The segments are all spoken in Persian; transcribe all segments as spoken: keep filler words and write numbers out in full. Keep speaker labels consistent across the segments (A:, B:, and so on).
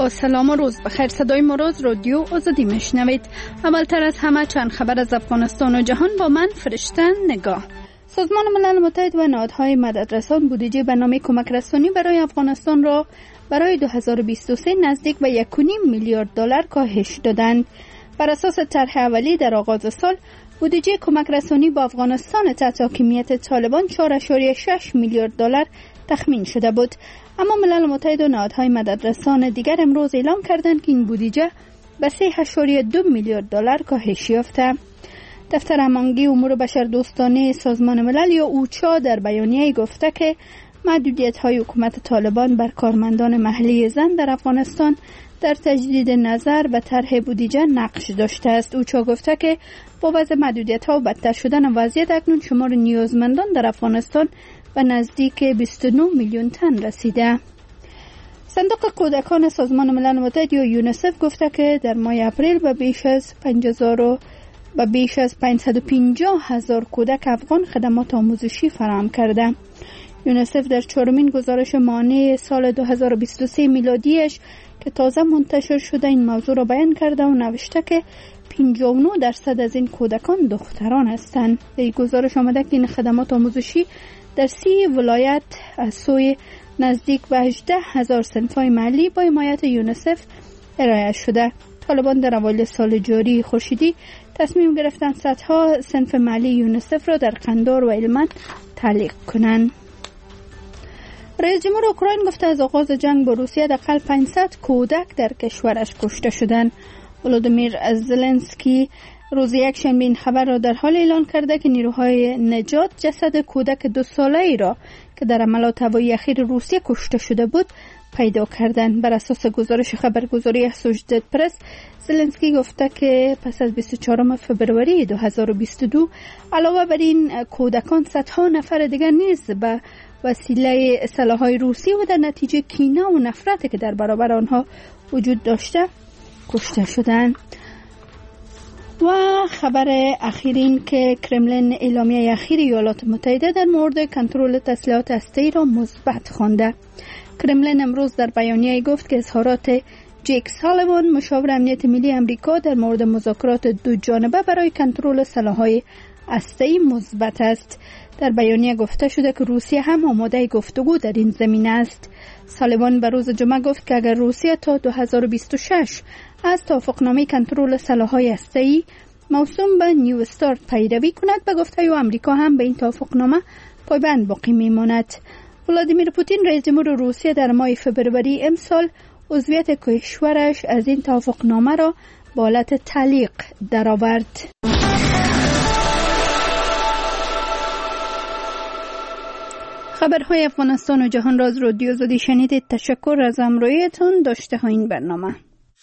A: با سلام و روز بخیر. صدای ما روز رادیو آزادی میشنوید. اولتر از همه چند خبر از افغانستان و جهان با من فرشته نگاه. سازمان ملل متحد و نهادهای مددرسان بودجه برنامه کمک رسانی برای افغانستان را برای دو هزار و بیست و سه نزدیک به یک و نیم میلیارد دلار کاهش دادند. بر اساس طرح اولی در آغاز سال بودجه کمک رسانی با افغانستان تحت حاکمیت طالبان چهار ممیز شش میلیارد دلار تخمین شده بود، اما ملل متحد و نهادهای مددرسان دیگر امروز اعلام کردند که این بودجه به سه ممیز دو میلیارد دلار کاهش یافته. دفتر هماهنگی امور بشردوستانه سازمان ملل یا اوچا در بیانیه گفته که محدودیت‌های حکومت طالبان بر کارمندان محلی زن در افغانستان در تجدید نظر به طرح بودجه نقش داشته است. اوچا گفته که با وضع محدودیت‌ها و بدتر شدن وضعیت اکنون شمار نیازمندان در افغانستان به نزدیک بیست و نه میلیون تن رسیده. صندوق کودکان سازمان ملل متحد یا یونیسف گفته که در ماه اپریل به بیش از پنج هزار و بیش از پانصد و پنجاه هزار کودک افغان خدمات آموزشی فراهم کرده. یونیسف در چهارمین گزارش ماهانه سال دو هزار و بیست و سه میلادیش که تازه منتشر شده این موضوع را بیان کرده و نوشته که پنجاه و نه درصد از این کودکان دختران هستند. در این گزارش آمده که این خدمات آموزشی در سی ولایت از سوی نزدیک به هجده هزار صنف‌های محلی با حمایت یونیسف ارائه شده. طالبان در اوایل سال جاری خورشیدی تصمیم گرفتند صدها صنف محلی یونیسف را در قندار و هلمند تعلیق کنند. رئیس جمهور اوکراین گفته از آغاز جنگ با روسیه حداقل پانصد کودک در کشورش کشته شدند. ولودیمیر زلنسکی روز یکشنبه این خبر را در حال اعلان کرده که نیروهای نجات جسد کودک دو ساله ای را که در حملات هوایی اخیر روسیه کشته شده بود پیدا کردند. بر اساس گزارش خبرگزاری اسوشیتد پرس، زلنسکی گفته که پس از بیست و چهارم فوریه دو هزار و بیست و دو علاوه بر این کودکان صدها نفر دیگر نیز به وسیله سلاح‌های روسی و در نتیجه کینه و نفرتی که در برابر آنها وجود داشته کشته شدند. و خبر اخیر این که کرملین اعلامیه اخیر ایالات متحده در مورد کنترل تسلیحات هسته‌ای را مثبت خوانده. کرملین امروز در بیانیه گفت که اظهارات جیک سالیوان مشاور امنیت ملی آمریکا در مورد مذاکرات دو جانبه برای کنترل سلاح‌های هسته‌ای مثبت است. در بیانیه گفته شده که روسیه هم آماده گفتگو در این زمینه است. سالیوان به روز جمعه گفت که اگر روسیه تا دو هزار و بیست و شش از توافقنامه کنترل سلاح‌های هسته‌ای موسوم به نیو استارت پیروی کند، به گفته او آمریکا هم به این توافقنامه پایبند باقی میماند. ولادیمیر پوتین رئیس جمهور روسیه در ماه فوریه امسال عضویت کشورش از این توافقنامه را به حالت تعلیق درآورد. خبرهای افغانستان و جهان را از رادیو آزادی شنیدید. تشکر از همراهیتان. داشته ها این برنامه.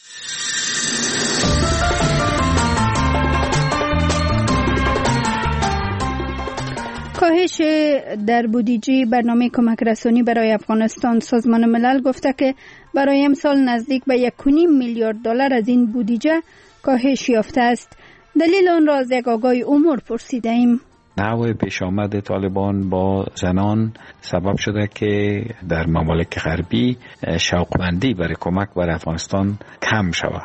A: کاهش در بودجه برنامه کمک رسانی برای افغانستان. سازمان ملل گفته که برای امسال نزدیک به یک و نیم میلیارد دلار از این بودجه کاهش یافته است. دلیل آن را از یک آگاه امور پرسیده ایم.
B: نحو پیش آمد طالبان با زنان سبب شده که در ممالک غربی شوقمندی برای کمک بر افغانستان کم شود.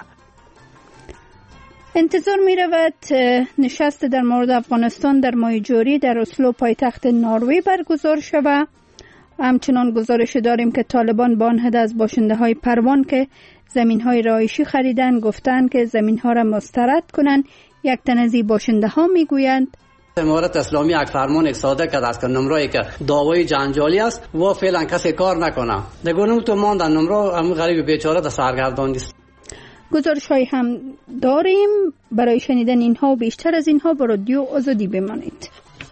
A: انتظار می رود نشست در مورد افغانستان در ماه جاری در اسلو پایتخت نروژ برگزار شود. همچنان گزارش داریم که طالبان با آن حد از باشنده های پروان که زمین های رهایشی خریدن گفتند که زمین ها را مسترد کنند. یک تن از این باشنده ها می گویند
C: امارت اسلامی یک فرمان صادر کرده است که نمره که دعوای جنجالی است و فعلا کسی کار نکنه. دگونه تو مان در نمره هم غریب بیچاره در سرگردان است.
A: گزارش های هم داریم. برای شنیدن اینها و بیشتر از اینها با رادیو آزادی بمانید.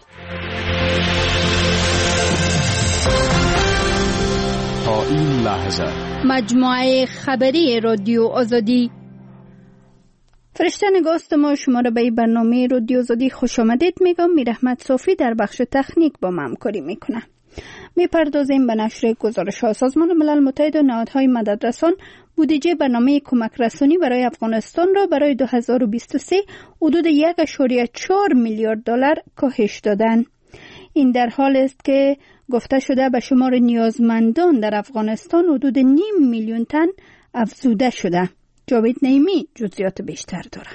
D: تا این لحظه
A: مجموعه خبری رادیو آزادی. فرشته نگاست ما شما را به این برنامه رادیو آزادی خوش آمدید میگم. میر احمد صافی در بخش تکنیک با من همکاری میکنه. میپردازیم به نشر گزارش ها. سازمان ملل متحد و نهادهای مددرسان بودجه برنامه کمک رسانی برای افغانستان را برای دو هزار و بیست و سه حدود یک ممیز چهار میلیارد دلار کاهش دادند. این در حال است که گفته شده به شمار نیازمندان در افغانستان حدود نیم میلیون تن افزوده شده. جاوید نعیمی جزئیات بیشتر داره.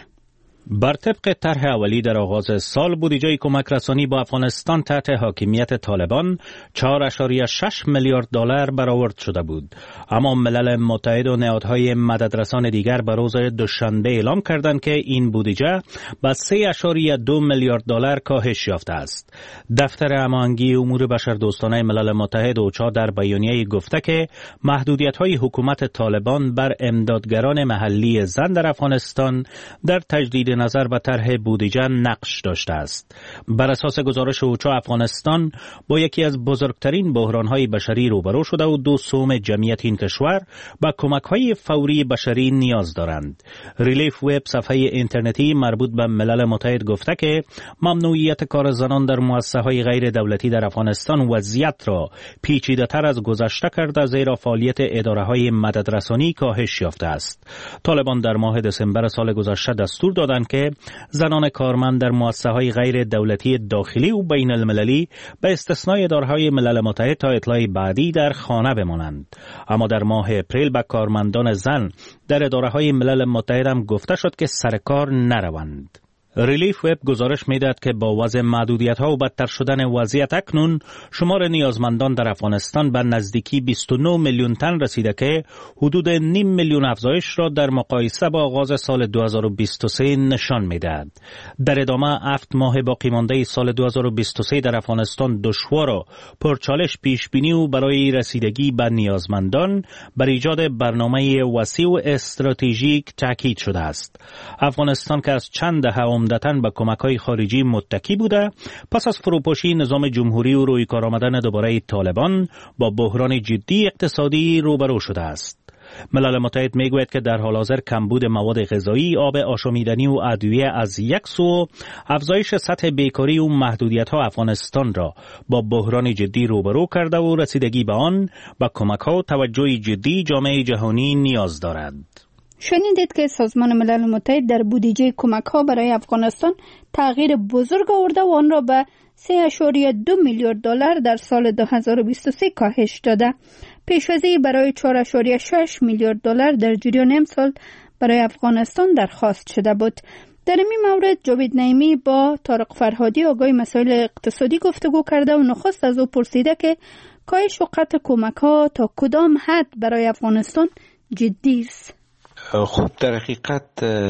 E: بر طبق طرح اولی در آغاز سال بودجه کمک رسانی با افغانستان تحت حاکمیت طالبان چهار ممیز شش میلیارد دلار برآورد شده بود، اما ملل متحد و نهادهای مددرسان دیگر به روز دوشنبه اعلام کردند که این بودجه به سه ممیز دو میلیارد دلار کاهش یافته است. دفتر هماهنگی امور بشردوستانه ملل متحد اوچا در بیانیه گفته که محدودیت‌های حکومت طالبان بر امدادگران محلی زن در افغانستان در تجدید نظر به طرح بودجه نقش داشته است. بر اساس گزارش اوچا افغانستان با یکی از بزرگترین بحران‌های بشری روبرو شده و دو سوم جمعیت این کشور به کمک‌های فوری بشری نیاز دارند. ریلیف وب صفحه اینترنتی مربوط به ملل متحد گفته که ممنوعیت کار زنان در مؤسسه‌های غیر دولتی در افغانستان وضعیت را پیچیده‌تر از گذشته کرده، زیرا فعالیت اداره‌های مددرسانی کاهش یافته است. طالبان در ماه دسامبر سال گذشته دستور دادند که زنان کارمند در مؤسسه‌های غیر دولتی داخلی و بین المللی به استثنای اداره‌های ملل متحد تا اطلاع بعدی در خانه بمانند. اما در ماه اپریل به کارمندان زن در اداره‌های ملل متحد هم گفته شد که سر کار نروند. ریلیف وب گزارش می‌دهد که با وضع محدودیت‌ها و بدتر شدن وضعیت اکنون شمار نیازمندان در افغانستان به نزدیکی بیست و نه میلیون تن رسیده که حدود نیم میلیون افزایش را در مقایسه با آغاز سال دو هزار و بیست و سه نشان می‌دهد. در ادامه هفت ماه باقی مانده سال دو هزار و بیست و سه در افغانستان دشوار و پرچالش پیش بینی و برای رسیدگی به نیازمندان بر ایجاد برنامه وسیع و استراتژیک تاکید شده است. افغانستان که از چند دهه عمدتاً به کمک‌های خارجی متکی بوده، پس از فروپاشی نظام جمهوری و روی کار آمدن دوباره طالبان با بحران جدی اقتصادی روبرو شده است. ملل متحد میگوید که در حال حاضر کمبود مواد غذایی، آب آشامیدنی و ادویه از یک سو، افزایش سطح بیکاری و محدودیت‌ها افغانستان را با بحران جدی روبرو کرده و رسیدگی به آن با کمک‌ها و توجه جدی جامعه جهانی نیاز دارد.
A: شنیدید که سازمان ملل متحد در بودجه کمک ها برای افغانستان تغییر بزرگ آورده و آن را به سه ممیز دو میلیارد دلار در سال دو هزار و بیست و سه کاهش داده. پیش‌وزی برای چهار ممیز شش میلیارد دلار در جریان امسال برای افغانستان درخواست شده بود. در این مورد جاوید نعیمی با طارق فرهادی آگاه مسائل اقتصادی گفتگو کرده و نخست از او پرسیده که کاهش و قطع کمک ها تا کدام حد برای افغانستان جدی است.
B: خب در حقیقت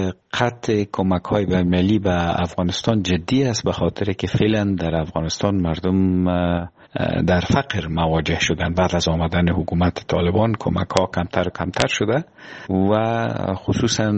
B: قطع کمک های بین‌المللی به افغانستان جدی است، به خاطر که فعلا در افغانستان مردم در فقر مواجه شدن. بعد از آمدن حکومت طالبان کمک ها کمتر و کمتر شده و خصوصا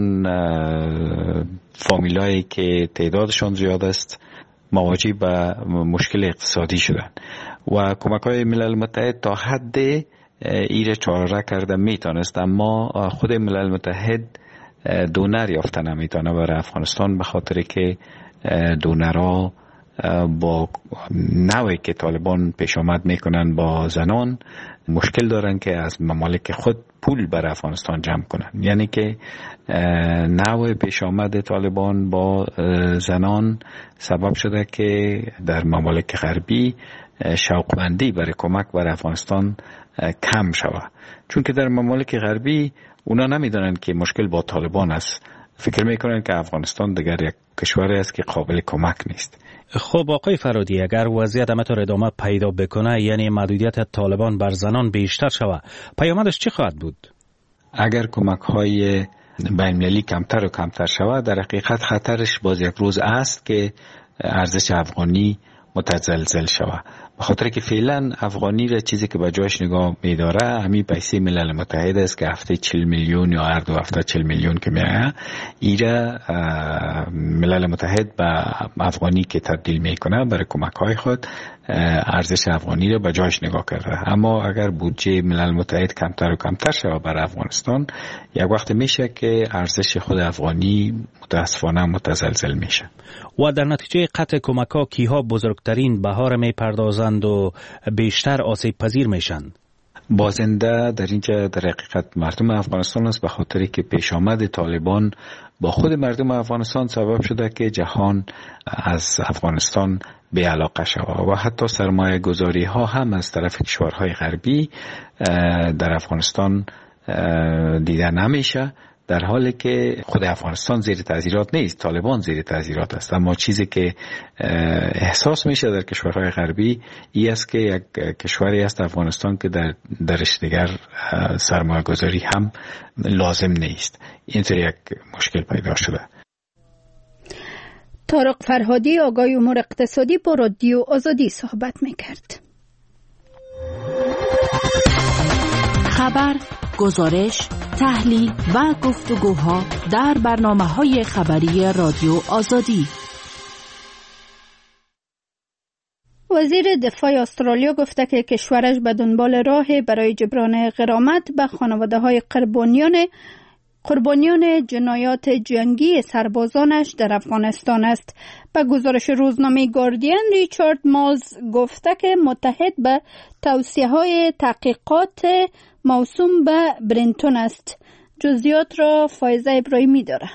B: فامیلایی که تعدادشان زیاد است مواجه به مشکل اقتصادی شدن و کمک های ملل متحد تا حد ایره چاره کرده میتونست، اما خود ملل متحد دونر یافته نمیتونه برای افغانستان، به خاطر که دونرها با نوعی که طالبان پیش آمد میکنن با زنان مشکل دارن که از ممالک خود پول برای افغانستان جمع کنن. یعنی که نوع پیش آمد طالبان با زنان سبب شده که در ممالک غربی شوقمندی برای کمک برای افغانستان کم شود، چون که در ممالک غربی اونا نمیدونن که مشکل با طالبان است، فکر میکنن که افغانستان دیگر یک کشوری است که قابل کمک نیست.
E: خب آقای فرهادی، اگر وضعیت همینطور ادامه پیدا بکنه، یعنی محدودیت طالبان بر زنان بیشتر شود، پیامدش چی خواهد بود؟
B: اگر کمک های بین‌المللی کمتر و کمتر شود، در حقیقت خطرش باز یک روز است که ارزش افغانی متزلزل شود، به خاطر که فعلا افغانی را چیزی که به جاش نگاه می‌داره همین پیسه ملل متحد است که هفته چهل میلیون یا هر دو هفته چهل میلیون که میاد، ایره ملل متحد به افغانی که تبدیل میکنه برای کمک‌های خود ارزش افغانی را به جاش نگاه کرده. اما اگر بودجه ملل متحد کمتر و کمتر شود برای افغانستان، یک وقت میشه که ارزش خود افغانی متاسفانه متزلزل میشه
E: و در نتیجه قطع کمک‌ها کیها بزرگترین بهار میپردازند و بیشتر آسیب پذیر میشن؟
B: بازنده در اینجا در حقیقت مردم افغانستان است، به خاطری که پیش آمد طالبان با خود مردم افغانستان سبب شده که جهان از افغانستان به علاقه شود و حتی سرمایه گذاری ها هم از طرف کشورهای غربی در افغانستان دیده نمیشه، در حالی که خود افغانستان زیر تعذیرات نیست، طالبان زیر تعذیرات است. اما چیزی که احساس میشه در کشورهای غربی این است که یک کشوری است افغانستان که در درش دیگر سرمایه گذاری هم لازم نیست. اینطور یک مشکل پیدا شده.
A: طارق فرهادی آگاه امور اقتصادی با رادیو آزادی صحبت میکرد.
F: خبر، گزارش، تحلیل و گفتگوها در برنامه‌های خبری رادیو آزادی.
A: وزیر دفاع استرالیا گفته که کشورش به دنبال راه برای جبران غرامت به خانواده‌های قربانیان قربانیان جنایات جنگی سربازانش در افغانستان است. به گزارش روزنامه گاردین، ریچارد مالز گفته که متحد به توصیه‌های تحقیقات موسوم به برینتون است. جزئیات را فایزه ابراهیمی داره.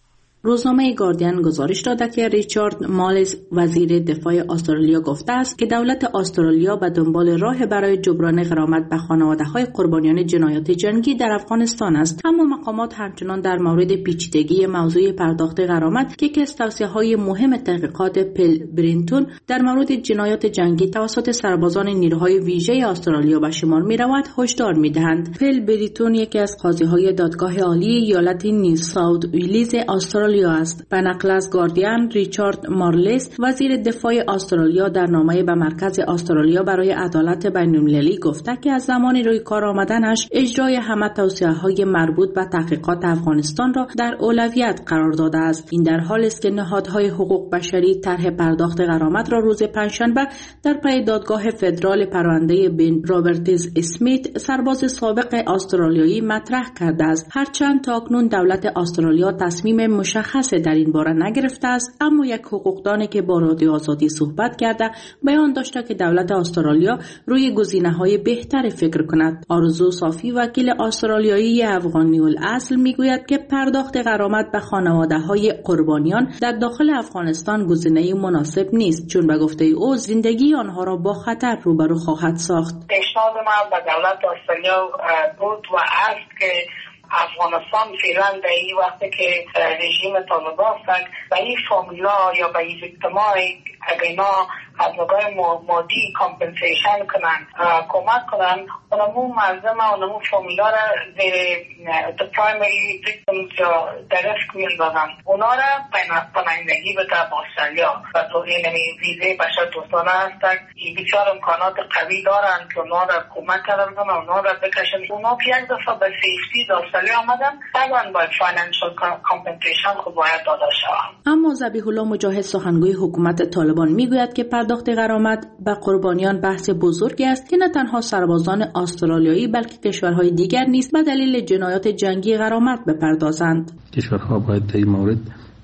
G: روزنامه گاردین گزارش داده که ریچارد مالز وزیر دفاع استرالیا گفته است که دولت استرالیا به دنبال راه برای جبران غرامت به خانواده‌های قربانیان جنایات جنگی در افغانستان است. اما مقامات همچنان در مورد پیچیدگی موضوع پرداخت غرامت که یکی از توصیه‌های مهم تحقیقات پل برینتون در مورد جنایات جنگی توسط سربازان نیروهای ویژه استرالیا به شمار می‌رود هشدار می‌دهند. پل برینتون یکی از قاضی‌های دادگاه عالی ایالت نیو ساوت ویلز استرالیا است. به نقل از گاردین، ریچارد مارلس وزیر دفاع استرالیا در نامه به مرکز استرالیا برای عدالت بین‌المللی گفته که از زمان روی کار آمدنش اجرای همه توصیه‌های مربوط به تحقیقات افغانستان را در اولویت قرار داده است. این در حالی است که نهادهای حقوق بشری طرح پرداخت غرامت را روز پنجشنبه در پی دادگاه فدرال پرونده بن رابرتز اسمیت سرباز سابق استرالیایی مطرح کرده است. هرچند تاکنون دولت استرالیا تصمیم مشخص مشخص در این باره نگرفته است، اما یک حقوقدانی که با رادیو آزادی صحبت کرده بیان داشته که دولت استرالیا روی گزینه‌های بهتری فکر کند. آرزو صافی وکیل استرالیایی افغانی الاصل میگوید که پرداخت غرامت به خانواده‌های قربانیان در داخل افغانستان گزینه مناسب نیست، چون به گفته او زندگی آنها را با خطر روبرو خواهد ساخت.
H: پیشنهاد من به دولت استرالیا بود و است که افغانستان فعلا در این وقتی که رژیم طالبان است به این فامیلا یا به این ویکتیمای اینا از نگاه مادی کامپنسیشن کنن، کمک کنن، اونمو مردم اونمو فامیلا را زیر the primary victims یا درست کنین دادن اونا را پناهندگی بده با استرالیا و تو این ویزه بشر دوستانه هستن. این بیچار امکانات قوی دارن که اونا را کمک کردن و اونا را بکشن. اونا که یک دفعه به سیفتی در استرالیا آمدن طبعا باید فاینانشل کامپنسیشن خود باید داده شود.
G: اما ذبیح الله مجاهد سخنگوی حکومت طالبان میگوید که پرداخت غرامت به قربانیان بحث بزرگی است که نه تنها سربازان استرالیایی بلکه کشورهای دیگر نیز به دلیل جنایات جنگی غرامت بپردازند.
I: کشورها باید در این مورد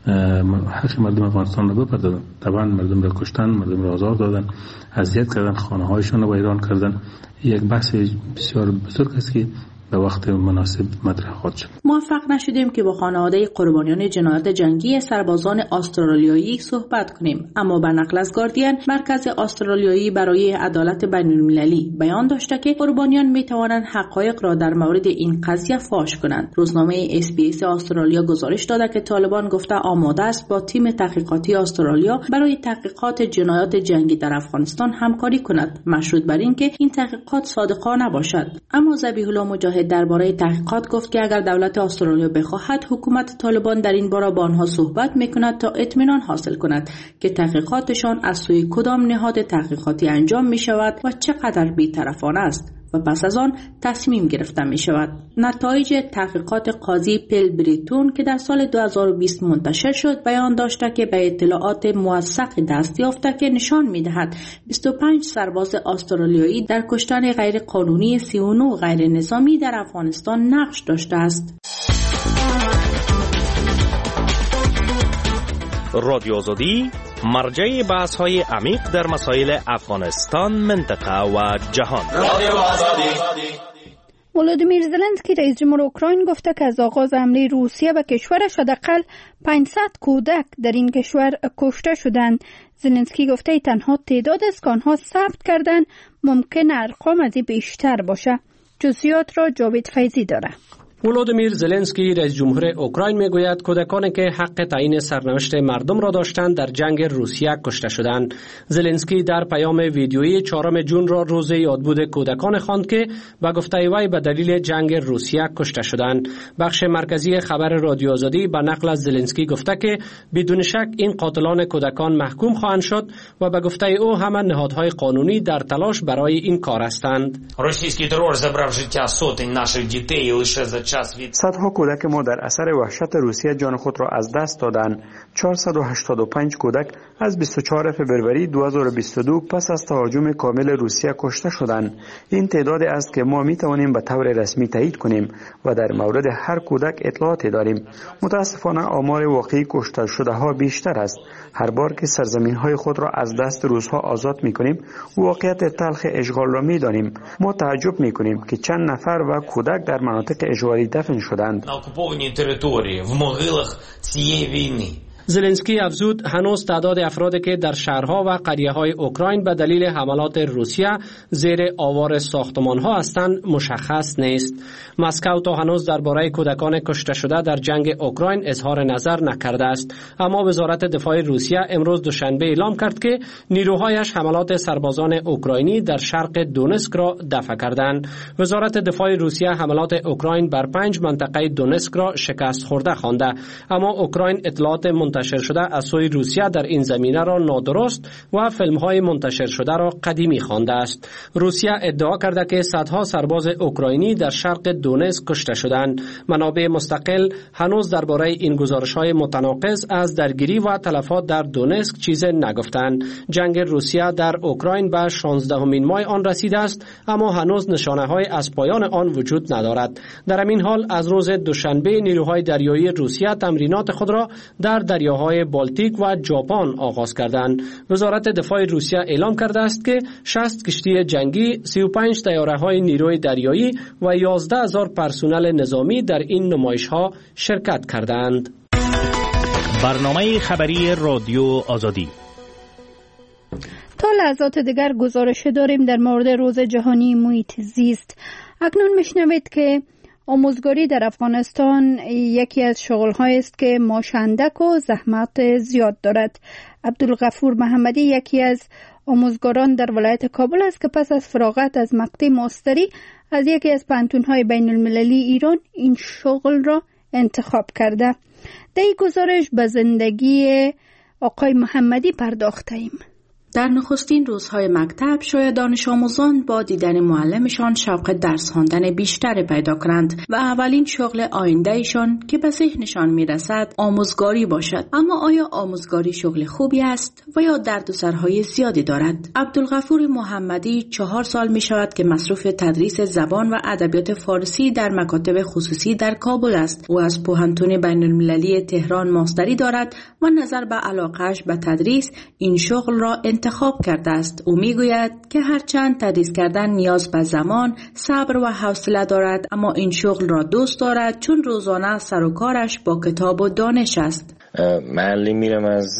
I: حق مردم افغانستان را بپردازند. طبعا مردم را کشتن، مردم را آزار دادن، اذیت کردن، خانه‌هایشان را ویران کردن. یک بحث بسیار بزرگ است که به وقت مناسب مطرح خواهد شد.
G: موفق نشدیم که با خانواده قربانیان جنایات جنگی سربازان استرالیایی صحبت کنیم، اما به نقل از گاردین، مرکز استرالیایی برای عدالت بین‌المللی بیان داشته که قربانیان می توانند حقایق را در مورد این قضیه فاش کنند. روزنامه اس بی اس استرالیا گزارش داده که طالبان گفته آماده است با تیم تحقیقاتی استرالیا برای تحقیقات جنایات جنگی در افغانستان همکاری کند، مشروط بر اینکه این تحقیقات صادقانه باشد. اما ذبیح الله مجاهد درباره تحقیقات گفت که اگر دولت استرالیا بخواهد حکومت طالبان در این باره با آنها صحبت میکند تا اطمینان حاصل کند که تحقیقاتشان از سوی کدام نهاد تحقیقاتی انجام می شود و چقدر بی‌طرفانه است و پس از آن تصمیم گرفته می شود. نتایج تحقیقات قاضی پل بریتون که در سال دو هزار و بیست منتشر شد بیان داشته که به اطلاعات موثق دست یافته که نشان می دهد بیست و پنج سرباز استرالیایی در کشتن غیر قانونی سی و نه غیر نظامی در افغانستان نقش داشته است.
E: رادیو آزادی مرجع بحث های عمیق در مسائل افغانستان، منطقه و جهان. رادیو آزادی.
A: ولادیمیر زلنسکی رئیس جمهور اوکراین گفته که از آغاز حمله روسیه به کشورش حداقل پانصد کودک در این کشور کشته شدند. زلنسکی گفته ای تنها تعداد است که آنها ثبت کردند، ممکن ارقام از این بیشتر باشه. جزئیات را جاوید فیضی داره.
J: ولودیمیر زلنسکی رئیس جمهور اوکراین میگوید کودکانی که حق تعیین سرنوشت مردم را داشتند در جنگ روسیه کشته شدند. زلنسکی در پیام ویدیویی چهارم ژوئن را روز یادبود کودکان خواند که به گفته وی به دلیل جنگ روسیه کشته شدند. بخش مرکزی خبر رادیو آزادی به نقل از زلنسکی گفته که بدون شک این قاتلان کودکان محکوم خواهند شد و به گفته او همه نهادهای قانونی در تلاش برای این کار هستند.
K: روسیایی ترور забрав життя сотень наших дітей лише за
L: صدها کودک ما در اثر وحشت روسیه جان خود را از دست دادند. چهارصد و هشتاد و پنج کودک از بیست و چهارم فوریه دو هزار و بیست و دو پس از تهاجم کامل روسیه کشته شدند. این تعدادی است که ما می توانیم به طور رسمی تایید کنیم و در مورد هر کودک اطلاعاتی داریم. متاسفانه آمار واقعی کشته شده ها بیشتر است. هر بار که سرزمین های خود را از دست روس‌ها آزاد می کنیم واقعیت تلخ اشغال را می دانیم. ما تعجب می کنیم که چند نفر و کودک در مناطق اشغالی دفن شدند.
K: На окупованій території, в могилах цієї війни.
J: زلنسکی افزود هنوز تعداد افرادی که در شهرها و قریه‌های اوکراین به دلیل حملات روسیه زیر آوار ساختمان‌ها هستند مشخص نیست. مسکو تا هنوز درباره کودکان کشته شده در جنگ اوکراین اظهار نظر نکرده است، اما وزارت دفاع روسیه امروز دوشنبه اعلام کرد که نیروهایش حملات سربازان اوکراینی در شرق دونسک را دفع کردند. وزارت دفاع روسیه حملات اوکراین بر پنج منطقه دونسک را شکست خورده خوانده، اما اوکراین اطلاعات منتشر شده از سوی روسیه در این زمینه را نادرست و فیلم‌های منتشر شده را قدیمی خوانده است. روسیه ادعا کرده که صدها سرباز اوکراینی در شرق دونسک کشته شدند. منابع مستقل هنوز درباره این گزارش‌های متناقض از درگیری و تلفات در دونسک چیزی نگفتند. جنگ روسیه در اوکراین به شانزدهمین ماه آن رسیده است، اما هنوز نشانه‌های از پایان آن وجود ندارد. در همین حال از روز دوشنبه نیروهای دریایی روسیه تمرینات خود را در دریاهای بالتیک و ژاپن آغاز کردند. وزارت دفاع روسیه اعلام کرده است که شصت کشتی جنگی، سی و پنج طیاره‌های نیروی دریایی و یازده هزار پرسنل نظامی در این نمایش‌ها شرکت کردند.
E: برنامه خبری رادیو آزادی.
A: تا لحظات دیگر گزارش داریم در مورد روز جهانی محیط زیست. اکنون میشنوید که آموزگاری در افغانستان یکی از شغل‌هایی است که ماشندک و زحمت زیاد دارد. عبدالغفور محمدی یکی از آموزگاران در ولایت کابل است که پس از فراغت از مقطع ماستری از یکی از پانتون‌های بین المللی ایران این شغل را انتخاب کرده. در این گزارش به زندگی آقای محمدی پرداختیم.
G: در نخستین روزهای مکتب شاید دانش آموزان با دیدن معلمشان شوق درس خواندن بیشتری پیدا کنند و اولین شغل آیندهشان که به ذهنشان میرسد آموزگاری باشد. اما آیا آموزگاری شغل خوبی است و یا دردسرهای زیادی دارد؟ عبدالغفور محمدی چهار سال می شود که مصروف تدریس زبان و ادبیات فارسی در مکاتب خصوصی در کابل است. او از پوهنتون بین المللی تهران ماستری دارد و نظر به علاقه‌اش به تدریس این شغل را انتخاب کرده است. او میگوید که هرچند تدریس کردن نیاز به زمان، صبر و حوصله دارد، اما این شغل را دوست دارد چون روزانه سر و کارش با کتاب و دانش است.
M: معلم میرم از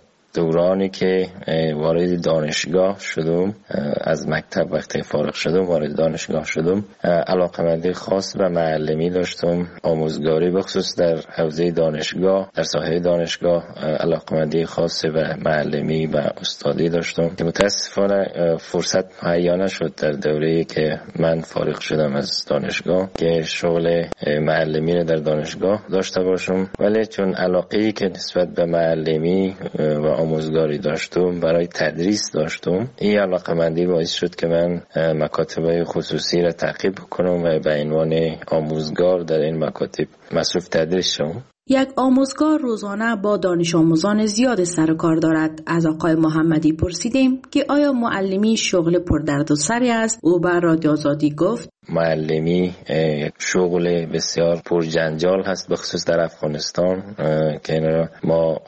M: دورانی که وارد دانشگاه شدم، از مکتب وقتی فارغ شدم وارد دانشگاه شدم، علاقه‌مندی خاص به معلمی داشتم، آموزگاری بخصوص در حوزه دانشگاه، در ساحه دانشگاه علاقه‌مندی خاص به معلمی و استادی داشتم که متاسفانه فرصت مهیا نشد در دوره‌ای که من فارغ شدم از دانشگاه که شغل معلمی را در دانشگاه داشته باشم، ولی چون علاقه‌ای که نسبت به معلمی و آموزگاری داشتم برای تدریس داشتم، این علاقه‌مندی باعث شد که من مکاتب خصوصی را تعقیب کنم و به عنوان آموزگار در این مکاتب مصروف تدریس شدم.
G: یک آموزگار روزانه با دانش آموزان زیاد سر و کار دارد. از آقای محمدی پرسیدیم که آیا معلمی شغل پردردسری است؟ او به رادیو آزادی گفت
M: معلمی یک شغل بسیار پرجنجال هست، بخصوص در افغانستان که ما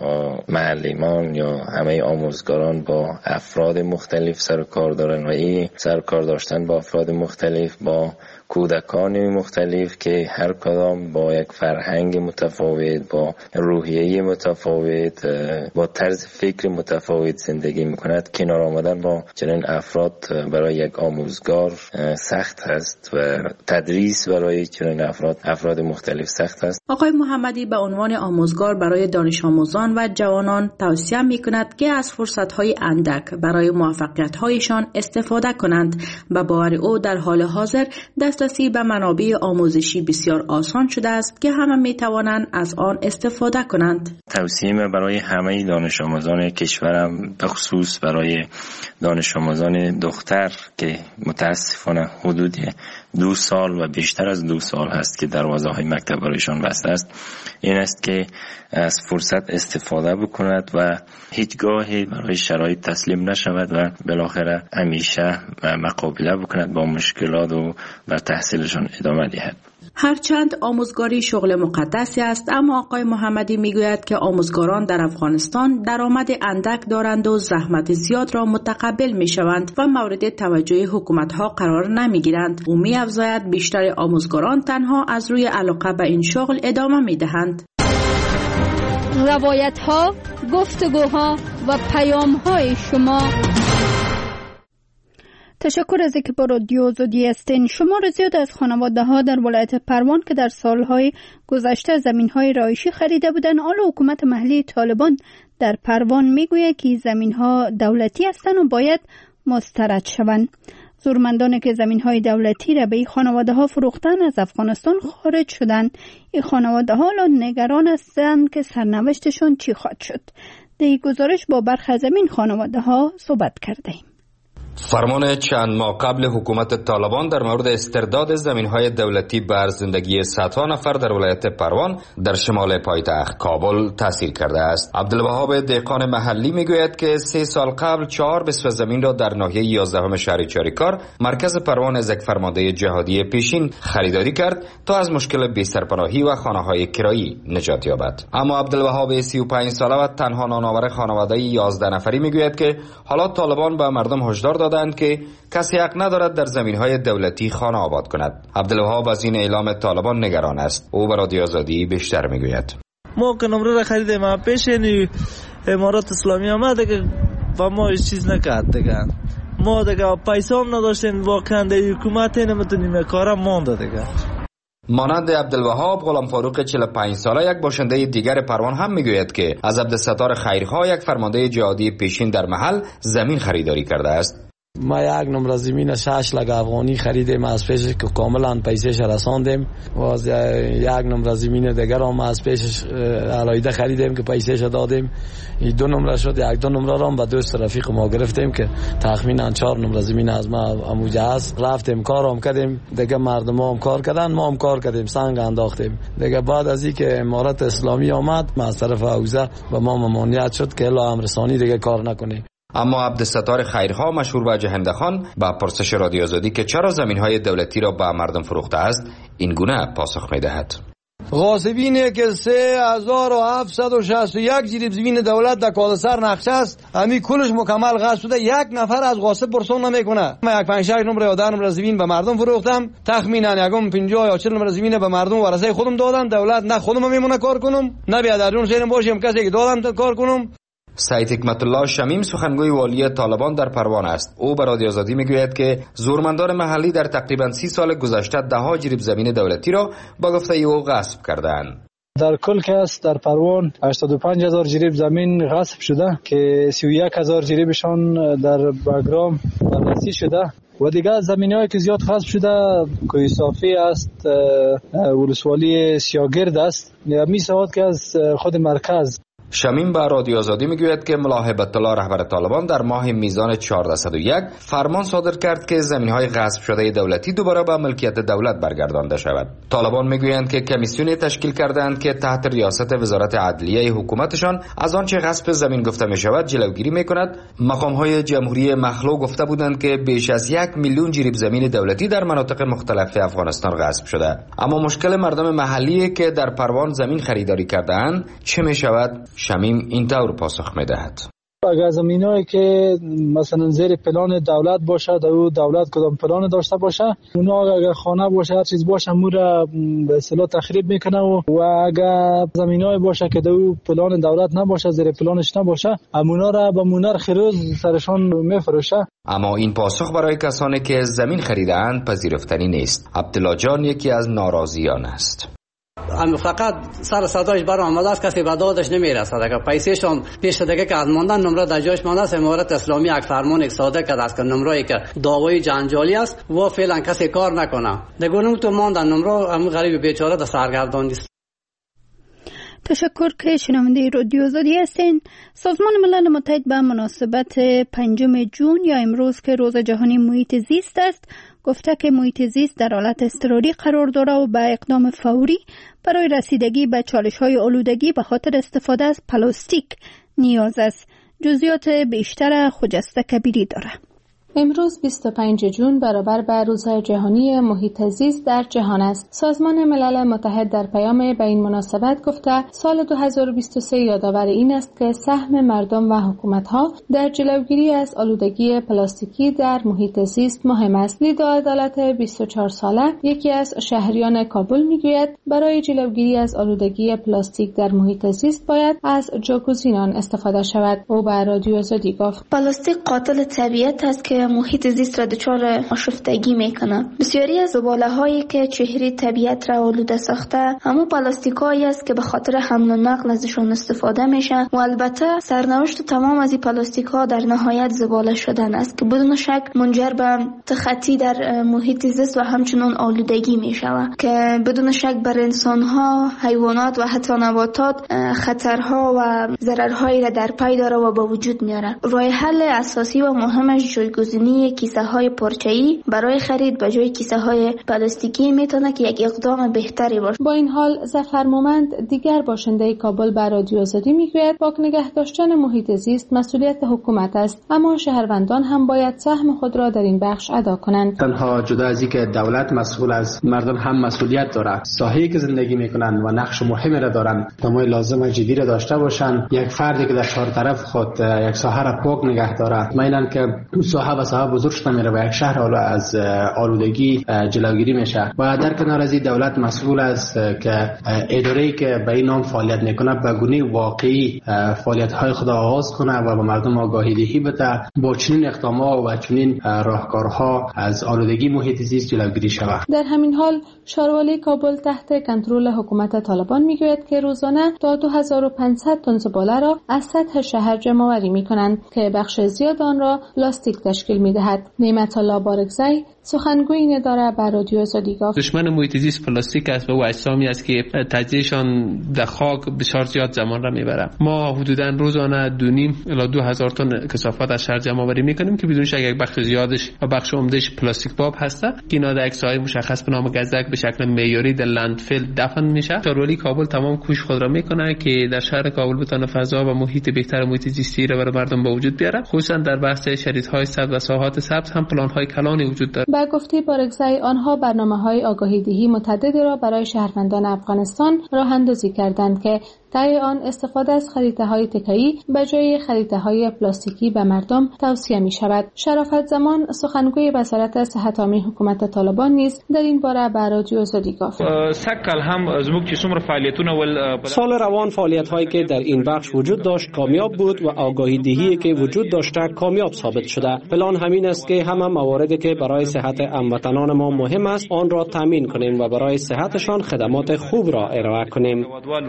M: معلمان یا همه آموزگاران با افراد مختلف سر و کار دارن و این سر و کار داشتن با افراد مختلف، با کودکان مختلف که هر کدام با یک فرهنگ متفاوت، متفاوت، با روحیه متفاوت، با طرز فکر متفاوت زندگی میکند. کنار آمدن با چنین افراد برای یک آموزگار سخت است و تدریس برای چنین افراد افراد مختلف سخت است.
G: آقای محمدی به عنوان آموزگار برای دانش آموزان و جوانان توصیه میکند که از فرصت‌های اندک برای موفقیت‌هایشان استفاده کنند و باور او در حال حاضر دسترسی به منابع آموزشی بسیار آسان شده است که همه میتوانند از آن استفاده کنند.
M: توصیه برای همه دانش آموزان کشورم، به خصوص برای دانش آموزان دختر که متاسفانه حدود دو سال و بیشتر از دو سال هست که دروازه های مکتب برایشان بسته است، این است که از فرصت استفاده بکند و هیچگاهی برای شرایط تسلیم نشود و بالاخره همیشه مقابله بکند با مشکلات و بر تحصیلشان ادامه دهد.
G: هرچند آموزگاری شغل مقدسی است، اما آقای محمدی میگوید که آموزگاران در افغانستان درآمد اندک دارند و زحمت زیاد را متقبل میشوند و مورد توجه حکومت‌ها قرار نمیگیرند. او می‌افزاید بیشتر آموزگاران تنها از روی علاقه به این شغل ادامه میدهند.
A: روایت‌ها، گفتگوها و پیام‌های شما. تشکر از اینکه با رادیو آزادی هستین. شمار زیاد از خانواده ها در ولایت پروان که در سالهای گذشته زمین های رایشی خریده بودند، حالا حکومت محلی طالبان در پروان میگوید که زمین ها دولتی هستند و باید مسترد شوند. زورمندان که زمین های دولتی را به این خانواده ها فروختن از افغانستان خارج شدند. این خانواده ها حالا نگران هستند که سرنوشتشون چی خواهد شد. در این گزارش با برخی از این خانواده ها صحبت کردیم.
N: فرمان چند ماه قبل حکومت طالبان در مورد استرداد زمین‌های دولتی بر زندگی صدها نفر در ولایت پروان در شمال پایتخت کابل تاثیر کرده است. عبدالوهاب دهقان محلی میگوید که سه سال قبل چهار بسوه زمین را در ناحیه یازدهم شهر چاریکار مرکز پروان از یک فرمانده جهادی پیشین خریداری کرد تا از مشکل بی‌سرپناهی و خانه‌های کرایی نجات یابد. اما عبدالوهاب سی و پنج ساله و تنها نانآور خانواده یازده نفری میگوید که حالا طالبان به مردم هشدار دادند که کسی حق ندارد در زمین‌های دولتی خانه آباد کند. عبدالوهاب از این اعلام طالبان نگران است. او به رادیو آزادی بیشتر میگوید.
O: ما که نمره را خریدیم، ما پیش نی امارات اسلامی آمد دیگه و ما هیچ چیز نکرد دیگه. ما دیگه پیسه هم نداشتیم، واقعا دیگه حکومت نمیتونیم کارا مونده دیگه.
N: مانند عبدالوهاب، غلام فاروق چهل و پنج ساله یک باشنده دیگر پروان هم میگوید که از عبدالستار خیرخواه یک فرمانده جهادی پیشین در محل زمین خریداری کرده است.
P: ما یک نمره زمین شش لک افغانی خریدیم از پیش که کاملا پیسش رساندیم و از یک نمره زمین دیگر هم از پیشش علایده خریدیم که پیسش دادیم. این دو نمره شد. یک دو نمره را هم به دوست رفیق ما گرفتیم که تخمینا چهار نمره زمین از ما اموجه است. رفتیم کار هم کردیم دیگه، مردم هم کار کردن، ما هم کار کردیم، سنگ انداختیم دیگه. بعد از این که امارت اسلامی آمد از طرف حوزه و ما ممانعت شد که الا امرسانی دیگه کار نکنیم.
N: اما عبدالستار خیرخواه مشهور به جهنده خان با پرسش رادیو آزادی که چرا زمین‌های دولتی را به مردم فروخته است این گونه پاسخ می‌دهد.
P: غاصبینه که سه هزار و هفتصد و شصت و یک جریب زمین دولت در کالسر نقشه است، امی کلش مکمل غصب شده، یک نفر از غاصب پرسون نمیکنه. من یک پنج شش نمره یا ده نمره زمین به مردم فروختم، تخمینا یکم پنجاه یا چهل نمره زمین به مردم ورثه خودم دادم. دولت نه خودم میمونه کار کنم، نه بیا در اون شهرم باشم کسی که دادم کار کنم.
N: سید حکمت الله شمیم سخنگوی والی طالبان در پروان است. او به رادیو آزادی میگوید که زورمندان محلی در تقریبا سی سال گذشته ده ها جریب زمین دولتی را با گفته او غصب کردند.
Q: در کل که است در پروان هشتاد و پنج هزار جریب زمین غصب شده که سی و یک هزار جریبشان در بگرام بررسی شده و دیگر زمین‌هایی که زیاد غصب شده کوی صافی است، ولسوالی سیاگرد است، می سواد که از خود مرکز.
N: شمیم به رادیو آزادی میگوید که ملاحب الله رهبر طالبان در ماه میزان چهارصد و یک فرمان صادر کرد که زمین‌های غصب شده دولتی دوباره به ملکیت دولت برگردانده شود. طالبان میگویند که کمیسیونی تشکیل کردند که تحت ریاست وزارت عدلیه حکومتشان از آنچه غصب زمین گفته می شود جلوگیری میکند. مقام‌های جمهوری مخلوع گفته بودند که بیش از یک میلیون جریب زمین دولتی در مناطق مختلف افغانستان غصب شده. اما مشکل مردم محلی که در پروان زمین خریداری کرده‌اند چه می شود؟ شمیم این طور پاسخ می دهد.
Q: اگر زمینایی که مثلا زیر پلان دولت باشه، دو دولت کدام پلان داشته باشه، اونا اگر خانه باشه هر چیز باشه مورا به اصطلاح تخریب میکنه و, و اگر زمینایی باشه که دو پلان دولت نباشه، زیر پلانش نباشه، امونا را به مونر خروز سرشان میفروشه.
N: اما این پاسخ برای کسانی که زمین خریدند پذیرفتنی نیست. عبدالله جان یکی از ناراضیان است.
C: هم فقط سر صدایش بر آمده است، کسی به دادش نمیرسد. اگر پیسه‌ش هم پیش دیگه که از ماندن نمره در جایش مانده است، امارت اسلامی یک فرمان یک ساده کرده است که نمره‌ای که دعوای جنجالی است و فعلا کسی کار نکنه. دیگه تو ماندن نمره هم غریب بیچاره در سرگردانی است.
A: تشکر که شنونده رادیو آزادی هستین. سازمان ملل متحد به مناسبت پنجم جون یا امروز که روز جهانی محیط زیست است، گفته که محیط زیست در حالت اضطراری قرار داره و به اقدام فوری برای رسیدگی به چالش‌های آلودگی به خاطر استفاده از پلاستیک نیاز است. جزئیات بیشتر خجسته کبیری داره.
R: امروز بیست و پنجم جون برابر به روز جهانی محیط زیست در جهان است. سازمان ملل متحد در پیام به این مناسبت گفته سال دو هزار و بیست و سه یادآور این است که سهم مردم و حکومت‌ها در جلوگیری از آلودگی پلاستیکی در محیط زیست مهم است. لیدا عدالت بیست و چهار ساله یکی از شهریان کابل میگوید برای جلوگیری از آلودگی پلاستیک در محیط زیست باید از جاگزینان استفاده شود. او به رادیو آزادی گفت
S: پلاستیک قاتل طبیعت است که محیط زیست را دچار آشفتگی میکنه. بسیاری از زباله هایی که چهره طبیعت را آلوده ساخته همون پلاستیک هایی است که به خاطر حمل و نقل ازشون استفاده میشه و البته سرنوشت تمام از این پلاستیک ها در نهایت زباله شدن است که بدون شک منجر به تخطی در محیط زیست و همچنین آلودگی میشود که بدون شک بر انسان ها، حیوانات و حتی نباتات خطرها و ضررهایی را در پی داره و به وجود میاره. راه حل اساسی و مهمش جایگزینی کیسه های پارچه‌ای برای خرید به جای کیسه های پلاستیکی میتونه که یک اقدام بهتری باشه.
R: با این حال ظفر مومند دیگر باشنده کابل به رادیو آزادی میگوید پاک نگه داشتن محیط زیست مسئولیت حکومت است، اما شهروندان هم باید سهم خود را در این بخش ادا کنند.
T: تنها جدا از اینکه دولت مسئول است، مردم هم مسئولیت دارند. ساحه‌ای که زندگی میکنند و نقش مهمی را دارند، تمام لازم و جدی را داشته باشند. یک فردی که در چهار طرف خود یک ساحه را پاک نگه دارد، مایلن که اون ساحه و ساحه بزرگ شده میره و یک شهر حالا از آلودگی جلوگیری میشه و در کنار از این دولت مسئول است که اداره‌ای که به این نام فعالیت میکنه به گونه واقعی فعالیت‌های خود آغاز کنه و به مردم آگاهی دهی بده با چنین اقدامات و چنین راهکارها از آلودگی محیط زیست جلوگیری شود.
R: در همین حال شاروالی کابل تحت کنترل حکومت طالبان میگوید که روزانه تا دو هزار و پانصد تن زباله را از سطح شهر جمع آوری میکنند که بخش زیاد آن را پلاستیک تشکیل میدهد. نعمت الله بارکزی سخنگوی این اداره بر رادیو آزادی گفت
U: دشمن محیط زیست پلاستیک است و او اجسامی است که تجزیهشان در خاک بسیار زیاد زمان را میبره. ما حدوداً روزانه دو نیم الی دو هزار تن کثافت از شهر جمع آوری میکنیم که بدون شک یک بخش زیادش و بخش عمدهش پلاستیک باب هست که اینا در یک ساحه مشخص به نام گزک به شکل معیاری در لندفیل دفن میشه. شاروالی کابل تمام کوشش خود را میکنه که در شهر کابل بتونه فضا و محیط بهتر محیط زیستی را برای مردم به وجود بیاره. خصوصا در بحث شریط‌های سبز و ساحات سبز هم پلان‌های کلانی وجود دارد.
R: با گفته بارکزی آنها برنامه‌های آگاهی‌دهی متعددی را برای شهروندان افغانستان راه اندازی کردند که طی آن استفاده از خریطه‌های تکه‌ای به جای خریطه‌های پلاستیکی به مردم توصیه می‌شود. شرافت زمان سخنگوی وزارت صحت عامه حکومت طالبان نیز در این باره به رادیو آزادی گفت
V: سکل هم زموږ چې څومره فعالیتونه ول
J: سال روان فعالیت‌هایی که در این بخش وجود داشت کامیاب بود و آگاهی‌دهی که وجود داشته کامیاب ثابت شده. پلان همین است که همه مواردی که برای صحت هموطنان ما مهم است آن را تامین کنیم و برای صحتشان خدمات خوب را ارائه کنیم.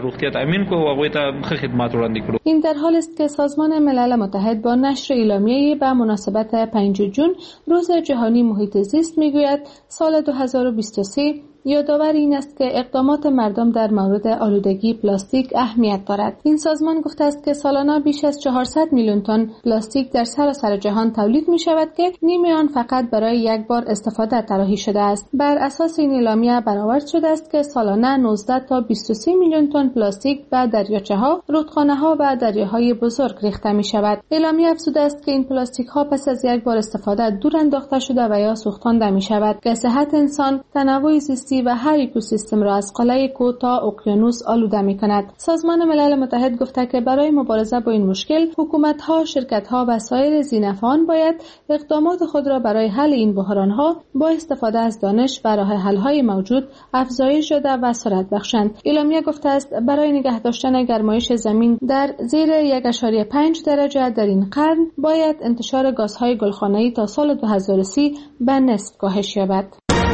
R: این در حال است که سازمان ملل متحد با نشر اعلامیه‌ای به مناسبت پنجم جون روز جهانی محیط زیست میگوید سال دو هزار و بیست و سه یادآور این است که اقدامات مردم در مورد آلودگی پلاستیک اهمیت دارد. این سازمان گفته است که سالانه بیش از چهارصد میلیون تن پلاستیک در سراسر جهان تولید می شود که نیمی آن فقط برای یک بار استفاده طراحی شده است. بر اساس این اعلامیه برآورد شده است که سالانه نوزده تا بیست و سه میلیون تن پلاستیک به دریاچه‌ها، رودخانه‌ها و دریاهای بزرگ ریخته می شود. اعلامیه افزوده است که این پلاستیک ها پس از یک بار استفاده دور انداخته شده و یا سوختانده می شود که صحت انسان، تنوع زیستی زیستی و هر اکوسیستم را از قلعه کو تا اقیانوس آلوده می‌کند. سازمان ملل متحد گفته که برای مبارزه با این مشکل حکومت‌ها، شرکت‌ها و سایر ذی‌نفعان باید اقدامات خود را برای حل این بحران‌ها با استفاده از دانش و راه حل‌های موجود افزایش داده و سرعت بخشند. اعلامیه گفته است برای نگه داشتن گرمایش زمین در زیر یک ممیز پنج درجه در این قرن باید انتشار گازهای گلخانه‌ای تا سال دو هزار و سی به نصف کاهش یابد.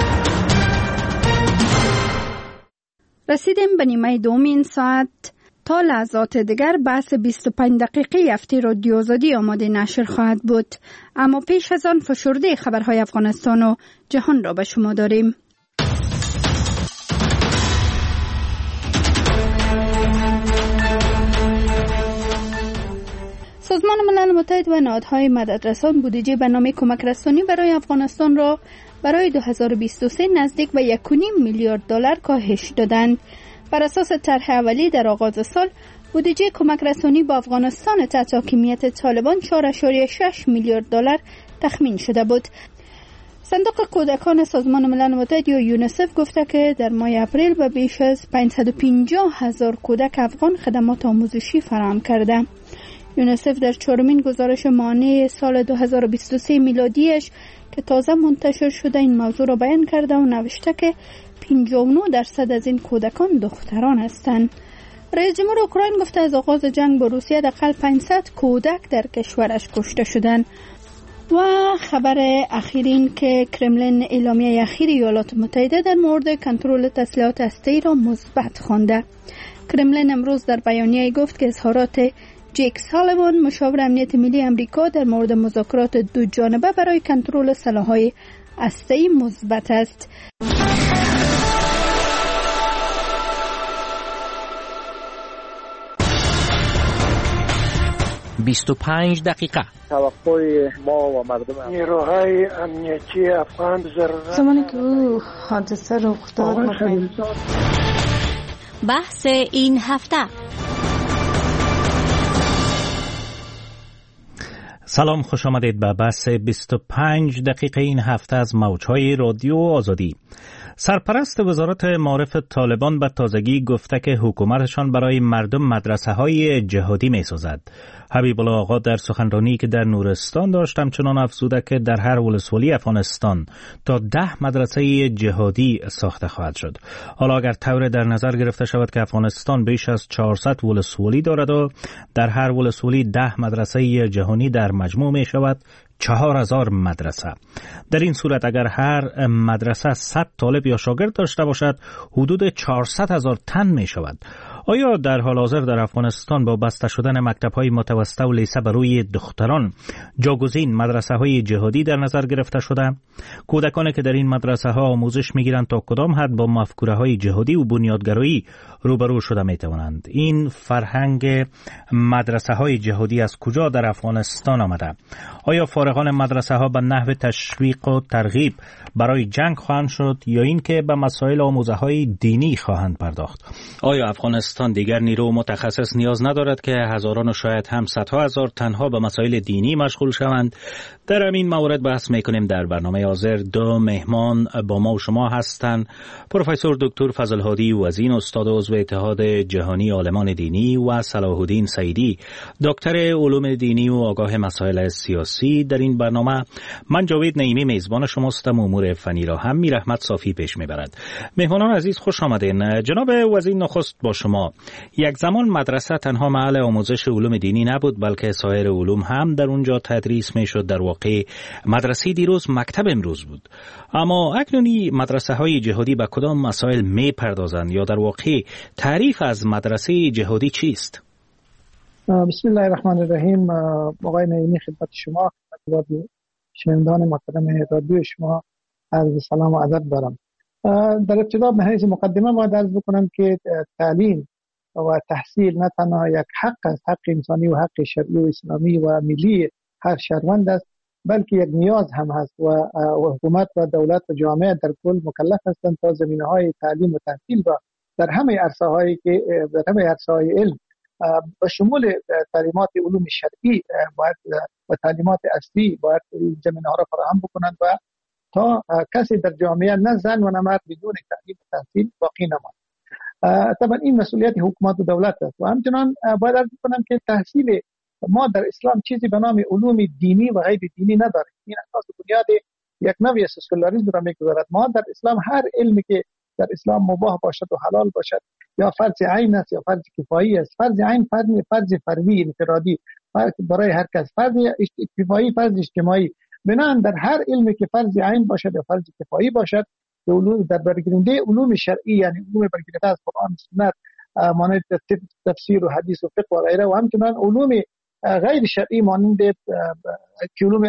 A: رسیدیم به نیمه دوم این ساعت. تا لحظات دیگر بحث بیست و پنج دقیقه هفته رادیو آزادی آماده نشر خواهد بود، اما پیش از آن فشرده خبرهای افغانستان و جهان را به شما داریم. سازمان ملل متحد و نهادهای مددرسان بودجه برنامه کمک رسانی برای افغانستان را برای دو هزار و بیست و سه نزدیک به یک و نیم میلیارد دلار کاهش دادند. بر اساس طرح اولی در آغاز سال بودجه کمک رسانی با افغانستان تحت حاکمیت طالبان چهار و شش میلیارد دلار تخمین شده بود. صندوق کودکان سازمان ملل متحد یا یونیسف گفته که در ماه اپریل به بیش از پانصد و پنجاه هزار کودک افغان خدمات آموزشی فراهم کرده. یونیسف در چهارمین گزارش ماهانه سال دو هزار و بیست و سه میلادیش که تازه منتشر شده این موضوع را بیان کرده و نوشته که پنجاه و نه درصد از این کودکان دختران هستند. رئیس جمهور اوکراین گفته از آغاز جنگ با روسیه حداقل پانصد کودک در کشورش کشته شدند. و خبر اخیر این که کرملین اعلامیه اخیر ایالات متحده در مورد کنترل تسلیحات هسته‌ای را مثبت خوانده. کرملین امروز در بیانیه گفت که اظهارات جیک سالیوان مشاور امنیت ملی امریکا در مورد مذاکرات دو جانبه برای کنترل سلاح‌های هسته‌ای مثبت است.
E: بیست و پنج دقیقه
B: توقع ما و مردم نیروهای امنیتی افغان ضرورت
D: زمانی که او حادثه رخ داد.
F: بحث این هفته.
E: سلام، خوش آمدید به بحث بیست و پنج دقیقه این هفته از موجهای رادیو آزادی. سرپرست وزارت معارف طالبان به تازگی گفته که حکومتشان برای مردم مدرسه های جهادی می سازد. حبیب الله آقا در سخنرانی که در نورستان داشت همچنان افزوده که در هر ولسوالی افغانستان تا ده مدرسه جهادی ساخته خواهد شد. حالا اگر طور در نظر گرفته شود که افغانستان بیش از چهارصد ولسوالی دارد و در هر ولسوالی ده مدرسه جهانی در مجموع می شود چهار هزار مدرسه. در این صورت اگر هر مدرسه صد طالب یا شاگرد داشته باشد حدود چهارصد هزار تن می شود. آیا در حال حاضر در افغانستان با بسته شدن مکتب‌های متوسطه و لیسه برای دختران جاگزین مدرسه‌های جهادی در نظر گرفته شده؟ کودکانی که در این مدرسه‌ها آموزش می‌گیرند تا کدام حد با مفکوره‌های جهادی و بنیادگرایی روبرو شده می‌توانند؟ این فرهنگ مدرسه‌های جهادی از کجا در افغانستان آمده؟ آیا فارغان مدرسه‌ها به نحو تشویق و ترغیب برای جنگ خواهند شد یا اینکه به مسائل آموزه‌های دینی خواهند پرداخت؟ آیا افغانستان دیگر نیرو متخصص نیاز ندارد که هزاران و شاید هم صدها هزار تنها به مسائل دینی مشغول شوند؟ در همین مورد بحث می‌کنیم. در برنامه حاضر دو مهمان با ما و شما هستند. پروفسور دکتر فضل هادی وزین، استاد عضو اتحاد جهانی عالمان دینی، و صلاح الدین سعیدی، دکتر علوم دینی و آگاه مسائل سیاسی. در این برنامه من جاوید نعیمی میزبان شماستم. امور فنی را هم میر احمد صافی پیش میبرد. مهمانان عزیز خوش آمدین. جناب وزین، نخست با شما. یک زمان مدرسه تنها محل آموزش علوم دینی نبود بلکه سایر علوم هم در اونجا تدریس میشد. در واقع مدرسه دیروز مکتب امروز بود. اما اکنونی مدرسه های جهادی به کدام مسائل میپردازند یا در واقع تعریف از مدرسه جهادی چیست؟
B: بسم الله الرحمن الرحیم. آقای نعیمی، خدمت شما، خدمت شنوندگان محترم رادیو شما عرض سلام و ادب دارم. در ابتدا به حیث مقدمه باید عرض بکنم که تعلیم و تحصیل نه تنها یک حق است، حق انسانی و حق شرعی و اسلامی و ملی هر شهروند است، بلکه یک نیاز هم هست و حکومت و دولت و جامعه در کل مکلف هستند تا زمینه‌های تعلیم و تحصیل را در همه عرصه‌هایی که در همه عرصه‌های علم به شمول تعلیمات علوم شرعی باید و تعلیمات اصلی باید زمینه‌ها را فراهم بکنند و تا کسی در جامعه نه زن و نه مرد بدون تعلیم و تحصیل باقی نماند. طبعا این مسئولیت حکومت و دولت است و همچنان باید عرض کنم که تحصیل ما در اسلام چیزی به نام علوم دینی و غیر دینی نداریم. این اساس بنیاد یک نوع سکولاریسم را میگذارد. ما در اسلام هر علمی که در اسلام مباح باشد و حلال باشد یا فرض عین است یا فرض کفایی است. فرض عین فرض فرض فردی انفرادی برای هر کس، فرض کفایی فرض اجتماعی. بنابراین در هر علمی که فرض عین باشد یا فرض کفایی باشد علوم در برگیرنده علوم شرعی یعنی علوم برگیرنده از قرآن و سنت مانند تفسیر و حدیث و فقه و غیره و همچنان علوم غیر شرعی مانند علوم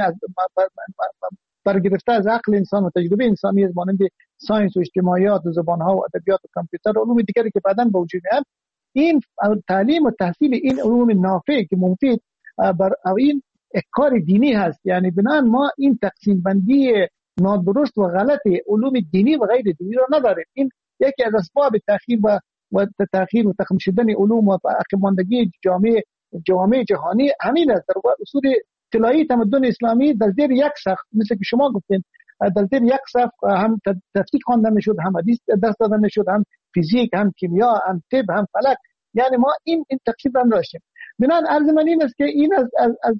B: برگرفته از عقل انسان و تجربه انسانی مانند ساینس و اجتماعیات و زبانها و ادبیات و کامپیوتر و علوم دیگری که بعداً به وجود میاد. این تعلیم و تحصیل این علوم نافع که مفید بر این کار دینی هست. یعنی بنابراین ما این تقسیم بندی نادرست و غلط علوم دینی و غیر دینی را نداریم. این یکی از اسباب تأخیر و و تأخیر و تخم شدن علوم و عقب‌ماندگی جامعه جامعه جهانی همین است. در اصول طلایی تمدن اسلامی در زیر یک سقف مثل که شما گفتین در زیر یک سقف هم تفسیر خوانده میشد، هم حدیث درس داده میشد، هم فیزیک، هم کیمیا، هم طب، هم فلک. یعنی ما این این تقسیم را داشتیم. بنابراین عرض من این است که این از از از,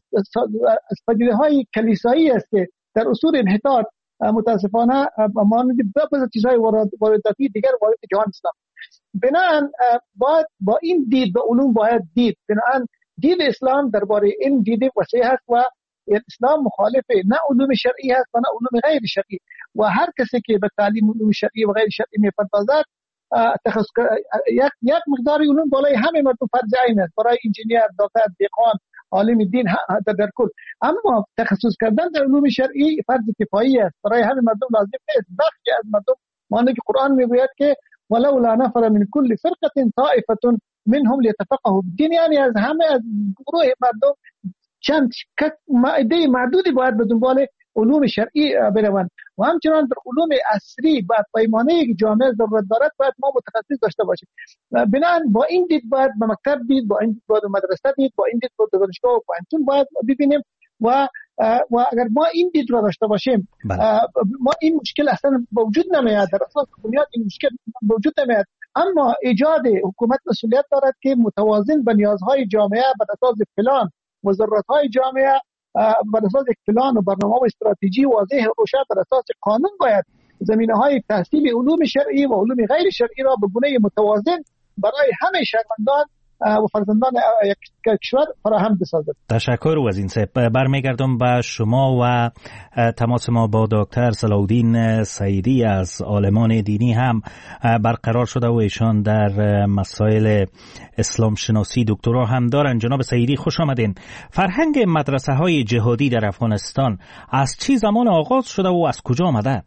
B: از پدیده‌های کلیسایی است که در اصول انحطاط متاسفانه مانند بعضی چیزهای وارداتی دیگر وارد جهان اسلام. بنابراین باید با این دید به علوم باید دید. بنابراین دید اسلام درباره این دید وسیع است و اسلام مخالف نه علوم شرعی است و نه علوم غیر شرعی و هر کسی که به تعلیم علوم شرعی و غیر شرعی میپردازد تخصص یک یک مقدار علوم بالای همه مردم فرض عین است برای انجینیر، دکتر، دهقان، عالم دین در کل. اما تخصص کردن در علوم شرعی فرض کفایی است برای همه مردم لازم نیست. بخشی از مردم مانند که قرآن میگوید که ولولا نفر من كل فرقه طائفه منهم ليتفقهوا في الدين. یعنی از همه از گروه مردم چند ماده معدودی باید به دنبال علوم شرعی بروند و همچنان در علوم عصری با پیمانه که جامعه ضرورت دارد باید ما متخصص داشته باشیم. بنابراین با این دید باید به مکتب دید، با این دید باید به مدرسه دید، با این دید باید به دانشگاه و پانتون باید ببینیم و و اگر ما این دید را داشته باشیم ما این مشکل اصلا به وجود نمیاد. در اساس بنیاد این مشکل به وجود نمیاد. اما ایجاد حکومت مسئولیت دارد که متوازن به نیازهای جامعه بر اساس پلان و ضرورت‌های جامعه بر اساس یک پلان و برنامه و استراتژی واضح و روشن بر اساس قانون باید زمینه‌های تحصیل علوم شرعی و علوم غیر شرعی را به گونه متوازن برای همه شهروندان و فرزندان یک کشور فراهم بسازد.
E: تشکر و از این سه برمیگردم به شما و تماس ما با دکتر صلاح‌الدین سعیدی از عالمان دینی هم برقرار شده و ایشان در مسائل اسلام شناسی دکترا هم دارن. جناب سعیدی خوش آمدین. فرهنگ مدرسه های جهادی در افغانستان از چه زمان آغاز شده و از کجا آمده؟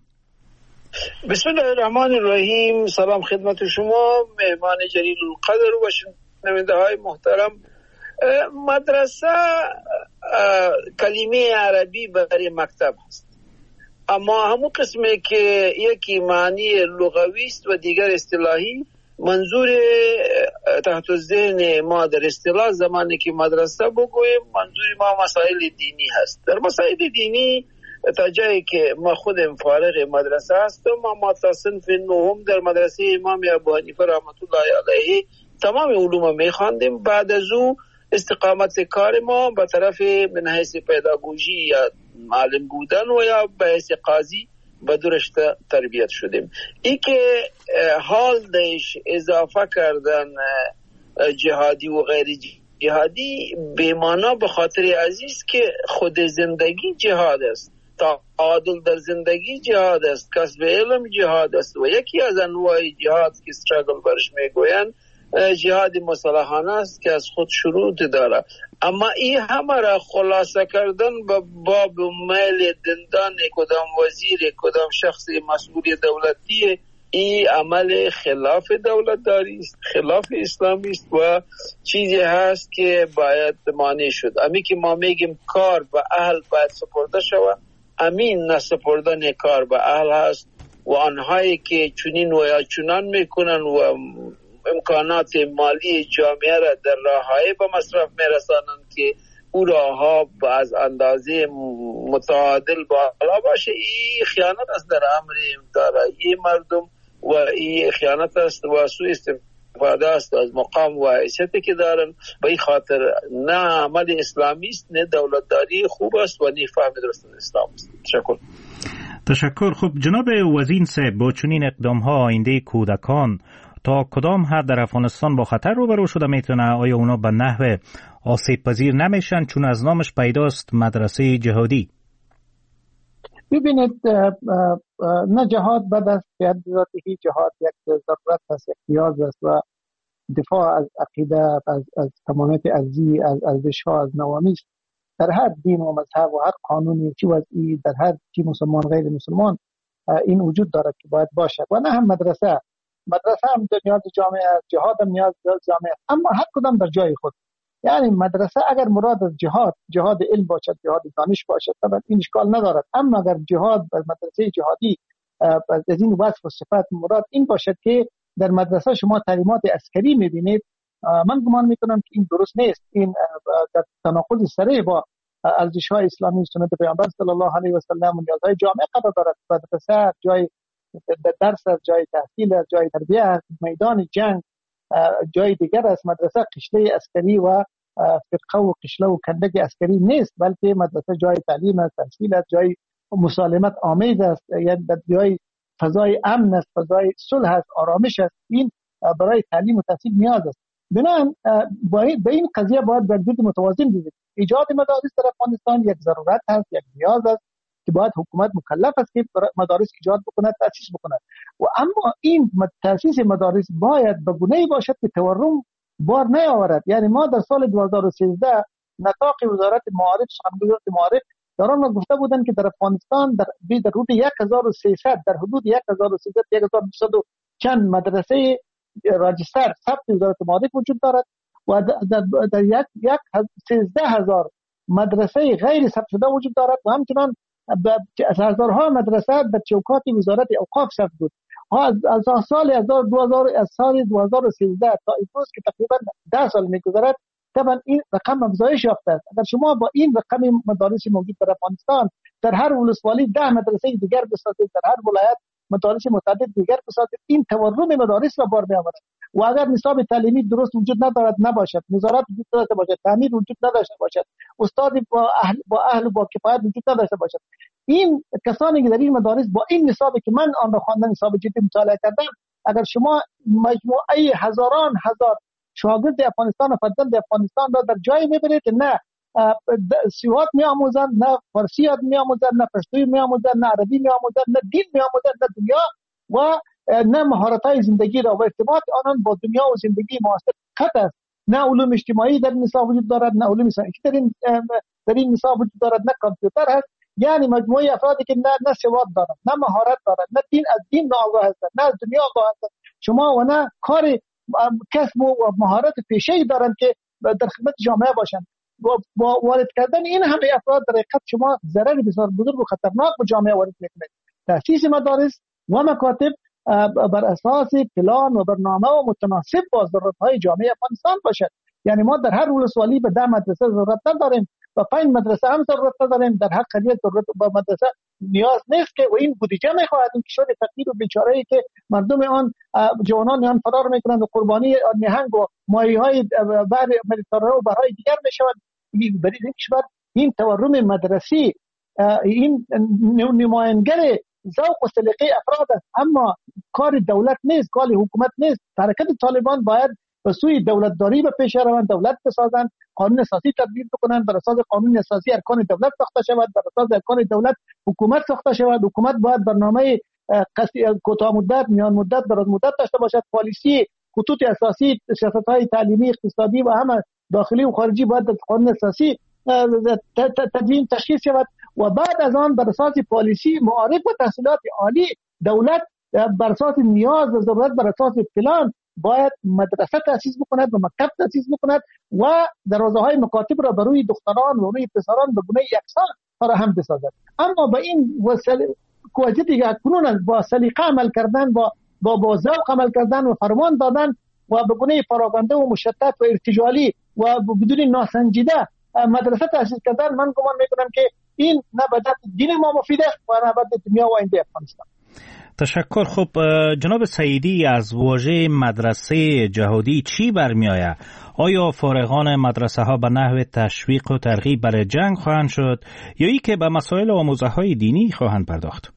H: بسم الله الرحمن الرحیم. سلام خدمت شما مهمان جلیل القدر و شنونده های محترم. مدرسه کلمه عربی برای مکتب است، اما همون قسمه که یکی معنی لغوی است و دیگر اصطلاحی. منظور تحت ذهن ما در اصطلاح زمانی که مدرسه بگویم منظور ما مسائل دینی هست. در مسائل دینی تا جایی که ما خودم فارغ مدرسه هستم، ما تا صنف نهم در مدرسه امام ابو حنیفه رحمت الله علیه تمام علوم می‌خواندیم. بعد از او استقامت کار ما به طرف من حیث پداگوژی یا معلم بودن و یا به حیث قاضی به درشت تربیت شدیم. ای که حال دهش اضافه کردن جهادی و غیر جهادی به معنا به خاطر عزیز که خود زندگی جهاد است، تعادل در زندگی جهاد است، کسب علم جهاد است و یکی از انواع جهاد که استراگل برش میگوین جهاد مسلحانه است که از خود شروط داره. اما این همه را خلاصه کردن به باب میل دندان کدام وزیر کدام شخص مسئول دولتی، این عمل خلاف دولتداری است، خلاف اسلامی است و چیزی هست که باید مانع شد. امی که ما میگیم کار به اهل باید سپرده شود، امین نسپردن کار به اهل هست و آنهایی که چنین و یا چنان میکنن و امکانات مالی جامعه را در راههای به مصرف میرسانند که او راهها از اندازه متعادل بالا باشه. این خیانت است در امر دارایی مردم و این خیانت است و سوء استفاده است از مقام و حیثیتی که دارن. به این خاطر نه عمل اسلامی است، نه دولتداری خوب است و نه فهم درست از اسلام است. تشکر.
E: تشکر. خب جناب وزین صاحب، با چنین اقدام ها آینده کودکان تا کدام حد در افغانستان با خطر روبرو شده میتونه؟ آیا اونا به نحو آسیب پذیر نمیشن چون از نامش پیداست مدرسه جهادی؟
B: ببینید نه جهاد بد است، به ذاتی جهاد یک ضرورت است، یک نیاز است و دفاع از عقیده، از از تمامیت ارضی، از ارزش‌ها، از نوامیس در هر دین و مذهب و هر قانونی چی وضعی در هر چی مسلمان غیر مسلمان این وجود دارد که باید باشد. و نه هم مدرسه مدرسه هم نیاز جامعه است، جهاد هم نیاز جامعه است، اما هر کدام در جای خود. یعنی مدرسه اگر مراد از جهاد جهاد علم باشد، جهاد دانش باشد، طبعا این اشکال ندارد. اما اگر جهاد در مدرسه جهادی از این وصف و صفات مراد این باشد که در مدرسه شما تعلیمات عسکری می‌بینید، من گمان میکنم که این درست نیست. این در تناقض صریح با ارزش‌های اسلامی سنت پیامبر صلی الله علیه و سلم و نیازهای جامعه قرار دارد. مدرسه جای درس است، جای تحصیل است، جای تربیت است، میدان جنگ جای دیگر است. مدرسه قشله عسکری و فرقه و قشله و کندک عسکری نیست، بلکه مدرسه جای تعلیم است، تحصیل است، جای مسالمت آمیز است، یعنی جای فضای امن است، فضای صلح است، آرامش است. این برای تعلیم و تحصیل نیاز است. بنابراین به این قضیه باید برگرد متوازن دید. ایجاد مدارس در افغانستان یک ضرورت است، یک نیاز است که باید حکومت مکلف است که مدارس ایجاد بکند، تأسیس بکند. و اما این تأسیس مدارس باید به گونه‌ای باشد که تورم بار نیاورد. یعنی ما در سال دو هزار و سیزده نطاق وزارت معارف سخنگوی وزارت معارف دارن ما گفته بودن که در افغانستان در در حدود هزار و سیصد در حدود هزار و سیصد هزار و دویست چند مدرسه راجستر ثبت وزارت معارف وجود دارد و در, در یک یک سیزده هزار مدرسه غیر ثبت شده وجود دارد و همچنان هزارها مدرسه در چوکات وزارت اوقاف ثبت بود. از از سال دو هزار از سال دو هزار و سیزده تا امروز که تقریبا ده سال میگذرد، طبعا این رقم افزایش یافته است. اگر شما با این رقم مدارس موجود در افغانستان در هر ولسوالی ده مدرسه دیگر بسازید، در هر ولایت مدارس متعدد دیگر بسازید، این تورم مدارس را بار میآورد. و اگر نصاب تعلیمی درست وجود ندارد نباشد، نظارت وجود نداشته باشد، تعمیر وجود نداشته باشد، استاد با اهل با اهل با کفایت وجود نداشته باشد، این کسانی که در این مدارس با این نصابی که من آن را خواندم نصاب جدی مطالعه کردم، اگر شما مجموعه هزاران هزار شاگرد افغانستان و فرزند افغانستان را در جایی میبرید که نه سیاحت میآموزند، نه فارسی یاد میآموزند، نه پشتویی میآموزند، نه عربی میآموزند، نه دین میآموزند، نه دنیا و نه مهارت‌های زندگی را و ارتباط آنان با دنیا و زندگی معاصر قطع است. نه علوم اجتماعی در نصاب وجود دارد، نه علوم سنفی در این در این نصاب وجود دارد، نه کامپیوتر هست. یعنی مجموعه افرادی که نه نه سواد دارند، نه مهارت دارند، نه دین از دین آگاه هستند، نه از دنیا آگاه هستند. شما و نه کار کسب و مهارت پیشه‌ای دارند که در خدمت جامعه باشند. با وارد کردن این همه افراد در حقیقت شما ضرر بسیار بزرگ و خطرناک به جامعه وارد میکنید. تأسیس مدارس و مکاتب بر اساس پلان و برنامه و متناسب با ضرورت‌های جامعه افغانستان باشد. یعنی ما در هر ولسوالی به ده مدرسه ضرورت نداریم و پنج مدرسه هم ضرورت نداریم. در هر قریه ضرورت با مدرسه نیاز نیست که و این بودجه میخواهد. این کشور فقیر و بیچاره‌ای که مردم آن جوانان آن فرار میکنند و قربانی نهنگ و ماهی‌های بحر مدیترانه و بحرهای دیگر میشوند. برای این کشور این تورم مدرسی این نماینگر ذوق و سلیقه افراد است، اما کار دولت نیست، کار حکومت نیست. حرکت طالبان باید به سوی دولتداری به پیش روند، دولت بسازند، قانون اساسی تدبیر بکنند، بر اساس قانون اساسی ارکان دولت ساخته شود، بر اساس ارکان دولت حکومت ساخته شود. حکومت باید برنامه کوتاه مدت، میان مدت، دراز مدت داشته باشد. پالیسی، خطوط اساسی، سیاست‌های تعلیمی، اقتصادی و همه داخلی و خارجی باید در قانون اساسی تدوین تشخیص شود و بعد از آن بر اساس پالیسی معارف و تحصیلات عالی دولت بر اساس نیاز و ضرورت بر اساس پلان باید مدرسه تأسیس بکند و مکتب تأسیس بکند و دروازه‌های مکاتب را بر روی دختران و روی پسران به گونه یکسان فراهم بسازد. اما با این وسیله کوجتی که کنون با سلیقه عمل کردن، با با با ذوق عمل کردن و فرمان دادن و به گونه پراکنده و مشتت و ارتجالی و بدون ناسنجیده مدرسه تأسیس کردن، من گمان میکنم که این نه به دین ما مفید است و نه به دنیا و آینده افغانستان.
E: تشکر. خب جناب سعیدی، از واژه مدرسه جهادی چی برمیآید؟ آیا فارغان مدرسه ها به نحو تشویق و ترغیب برای جنگ خواهند شد یا ای که به مسائل آموزه های دینی خواهند پرداخت؟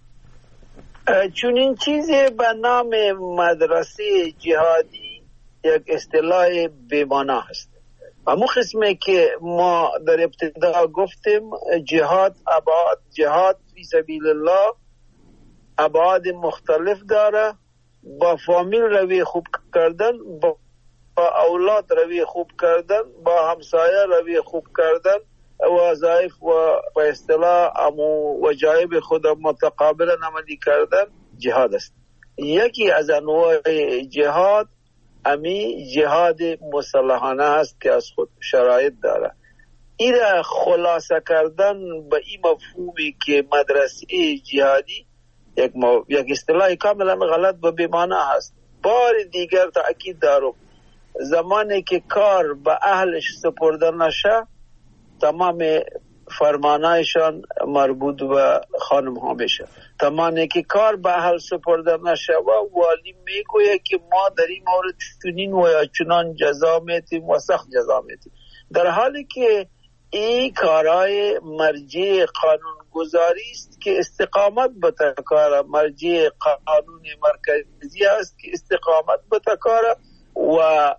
H: چون این چیزی به نام مدرسه جهادی یک اصطلاح بی‌معنی است. همون قسمه که ما در ابتدا گفتیم جهاد ابعاد، جهاد فی سبیل الله ابعاد مختلف داره. با فامیل روی خوب کردن، با اولاد روی خوب کردن، با همسایه روی خوب کردن، وظایف و به اصطلاح امو وجایب خود متقابلا عملی کردن جهاد است. یکی از انواع جهاد امی جهاد مسلحانه است که از خود شرایط داره. این را خلاصه کردن به این مفهومی که مدرسه جهادی یک, مو... یک اصطلاح کاملا غلط و بی‌معنی است. بار دیگر تأکید دارم، زمانی که کار به اهلش سپرده نشه تمام فرمانایشان مربوط به خانم ها میشه. زمانی که کار به اهل سپرده نشه و والی میگویه که ما در این مورد چنین و یا چنان جزا میتیم و سخت جزا میتیم، در حالی که این کارهای مرجع قانون گذاری است که استقامت به تکاره، مرجع قانون مرکزی است که استقامت به تکاره و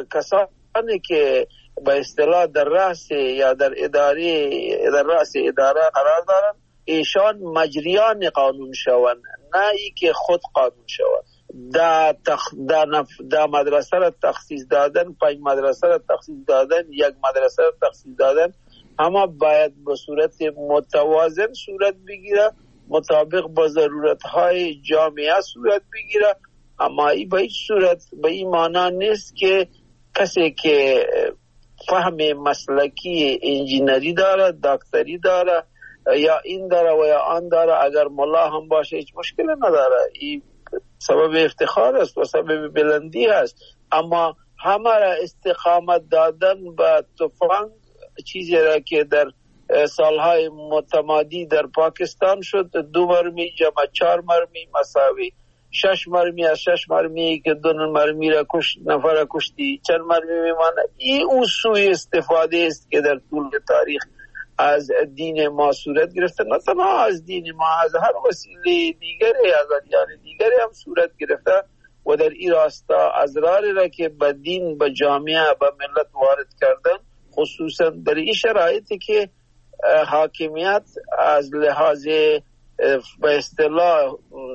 H: کسانی که به اصطلاح در رأس یا در اداره در رأس اداره قرار دارند ایشان مجریان قانون شوند، نه ای که خود قانون شوند. دا, تخ... دا, نف... دا مدرسه را تخصیص دادن، پنج مدرسه را تخصیص دادن، یک مدرسه را تخصیص دادن، اما باید به صورت متوازن صورت بگیره، مطابق با ضرورت های جامعه صورت بگیره. اما ای به هیچ صورت به این معنی نیست که کسی که فهم مسلکی انجینری داره، دکتری داره یا این داره و یا آن داره، اگر ملا هم باشه هیچ مشکل نداره. این سبب افتخار است و سبب بلندی است. اما همه را استقامت دادن به تفنگ، چیزی را که در سالهای متمادی در پاکستان شد، دو مرمی جمع چهار مرمی مساوی شش مرمی از شش مرمی که دو مرمی را کش نفر کشتی چند مرمی میمانه. این اون سوی استفاده است که در طول تاریخ از دین ما صورت گرفته، نه تنها از دین ما، از هر وسیله دیگری، از ادیان دیگری هم صورت گرفته و در این راستا ازراری را که به دین، به جامعه، به ملت وارد کردن، خصوصا در این شرایطی که حاکمیت از لحاظ به اصطلاح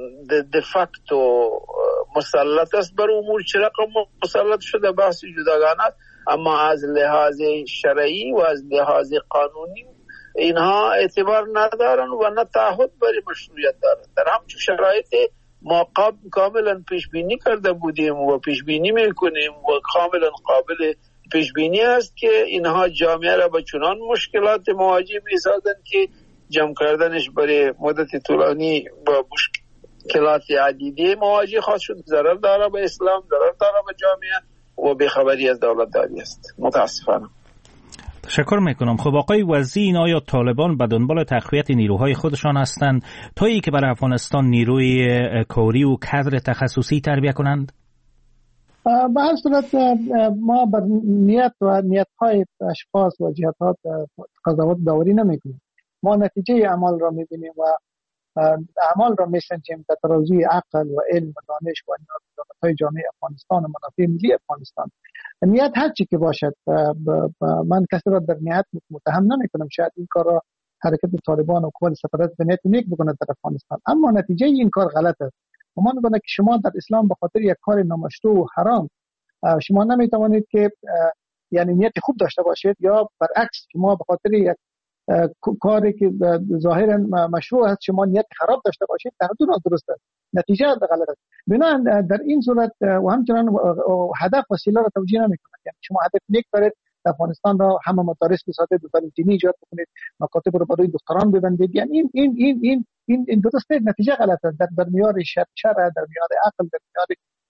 H: دفکتو مسلط است بر امور، چه رقم مسلط شده بحث جداگانه است، اما از لحاظ شرعی و از لحاظ قانونی اینها اعتبار ندارن و نه تعهد برای مشروعیت دارن. در همچون شرایط ما کاملا پیش بینی کرده بودیم و پیش بینی میکنیم و کاملا قابل پیش بینی است که اینها جامعه را به چنان مشکلات مواجه می‌سازند که جمع کردنش برای مدت طولانی با مشکلات عدیده مواجه خواهد شد. ضرر داره به اسلام، ضرر داره به جامعه و بیخبری از دولتداری است. متاسفانه.
E: تشکر میکنم. خب آقای وزیر، آیا طالبان به دنبال تقویت نیروهای خودشان هستند تا ای که برای افغانستان نیروی کاری و کادر تخصصی تربیت کنند؟
B: به هر صورت ما بر نیت و نیت‌های اشخاص و جهات قضاوت داوری نمی‌کنیم. ما نتیجه اعمال را می‌بینیم و اعمال را می‌سنجیم در ترازوی عقل و علم و دانش و نیازهای جامعه افغانستان و منافع ملی افغانستان. نیت هر چی که باشد، من کسی را در نیت متهم نمی‌کنم. شاید این کار را حرکت طالبان و حکومت سفارت به نیت نیک بکنه در افغانستان، اما نتیجه این کار غلط است. ما میگم که شما در اسلام به خاطر یک کار نامشروع و حرام شما نمیتوانید که یعنی نیت خوب داشته باشید، یا برعکس شما به خاطر یک کاری که ظاهرا مشروع است شما نیت خراب داشته باشید، در حد نادرست است، نتیجه غلط است. بنابراین در این صورت و همچنان هدف وسیله را توجیه نمیکنید. یعنی شما هدف نیک دارید افغانستان را همه مدارس بسازید، دوران دینی ایجاد بکنید، مکاتب رو برای دختران ببندید، یعنی این این این این این این درست نتیجه غلط است. در در معیار شرع، در معیار عقل، در معیار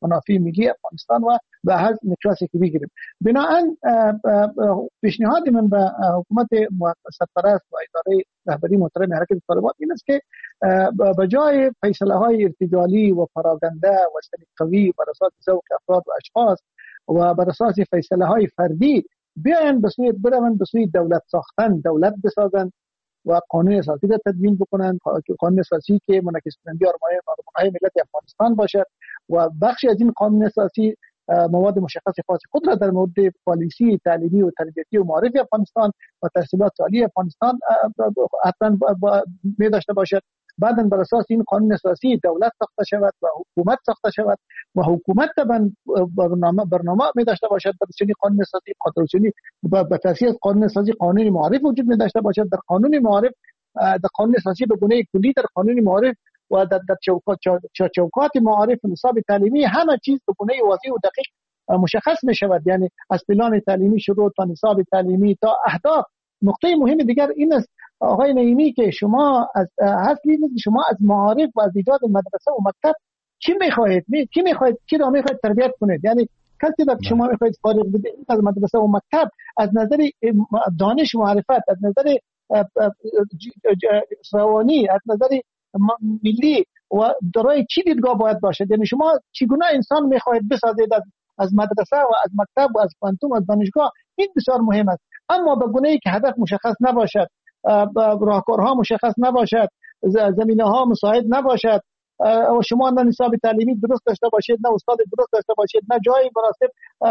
B: منافع ملی افغانستان و به حل نکراسی که بگیریم. بنابراین پیشنهاد من به حکومت سرپرست و اداره رهبری محترم حرکت طالبان این است که به جای فیصله های ارتجالی و پراگنده و سند قوی بر اساس ذوق افراد و اشخاص و بر اساس فیصله های فردی بیاین به سوی برون به سوی دولت ساختن، دولت بسازن و قانون اساسی را تدوین بکنن، قانون اساسی که منعکس کننده آرمان‌های ملت افغانستان باشد و بخشی از این قانون اساسی مواد مشخص خاص خود را در مورد پالیسی تعلیمی و تربیتی و معرفی افغانستان و تحصیلات عالی افغانستان حتما می داشته باشد. بعداً بر اساس این قانون اساسی دولت ساخته شود و حکومت ساخته شود و حکومت طبعا برنامه برنامه می داشته باشد در چنین قانون اساسی قانونی به تاسیس قانون اساسی قانونی معرف وجود می داشته باشد. در قانون معرف در قانون اساسی به گونه کلی در قانون معرف و در در چوکات چوکات معارف نصاب تعلیمی همه چیز به گونه واضح و دقیق مشخص می شود. یعنی از پلان تعلیمی شروع تا نصاب تعلیمی تا اهداف. نقطه مهم دیگر این است آقای نعیمی که شما از اصلی شما از معارف و از ایجاد مدرسه و مکتب چی میخواهید؟ می کی میخواهید کی را میخواهید تربیت کنید؟ یعنی کسی که شما میخواهید فارغ بدید از مدرسه و مکتب از نظر دانش معرفت، از نظر روانی، از نظر ملی و دارای چی دیدگاه باید باشد؟ یعنی شما چگونه انسان میخواهید بسازید از از مدرسه و از مکتب و از پانتون و از دانشگاه؟ این بسیار مهم است. اما به گونه‌ای که هدف مشخص نباشد، راهکارها مشخص نباشد، زمینه ها مساعد نباشد و شما نه نصاب تعلیمی درست داشته باشید، نه استاد درست داشته باشید، نه جایی مناسب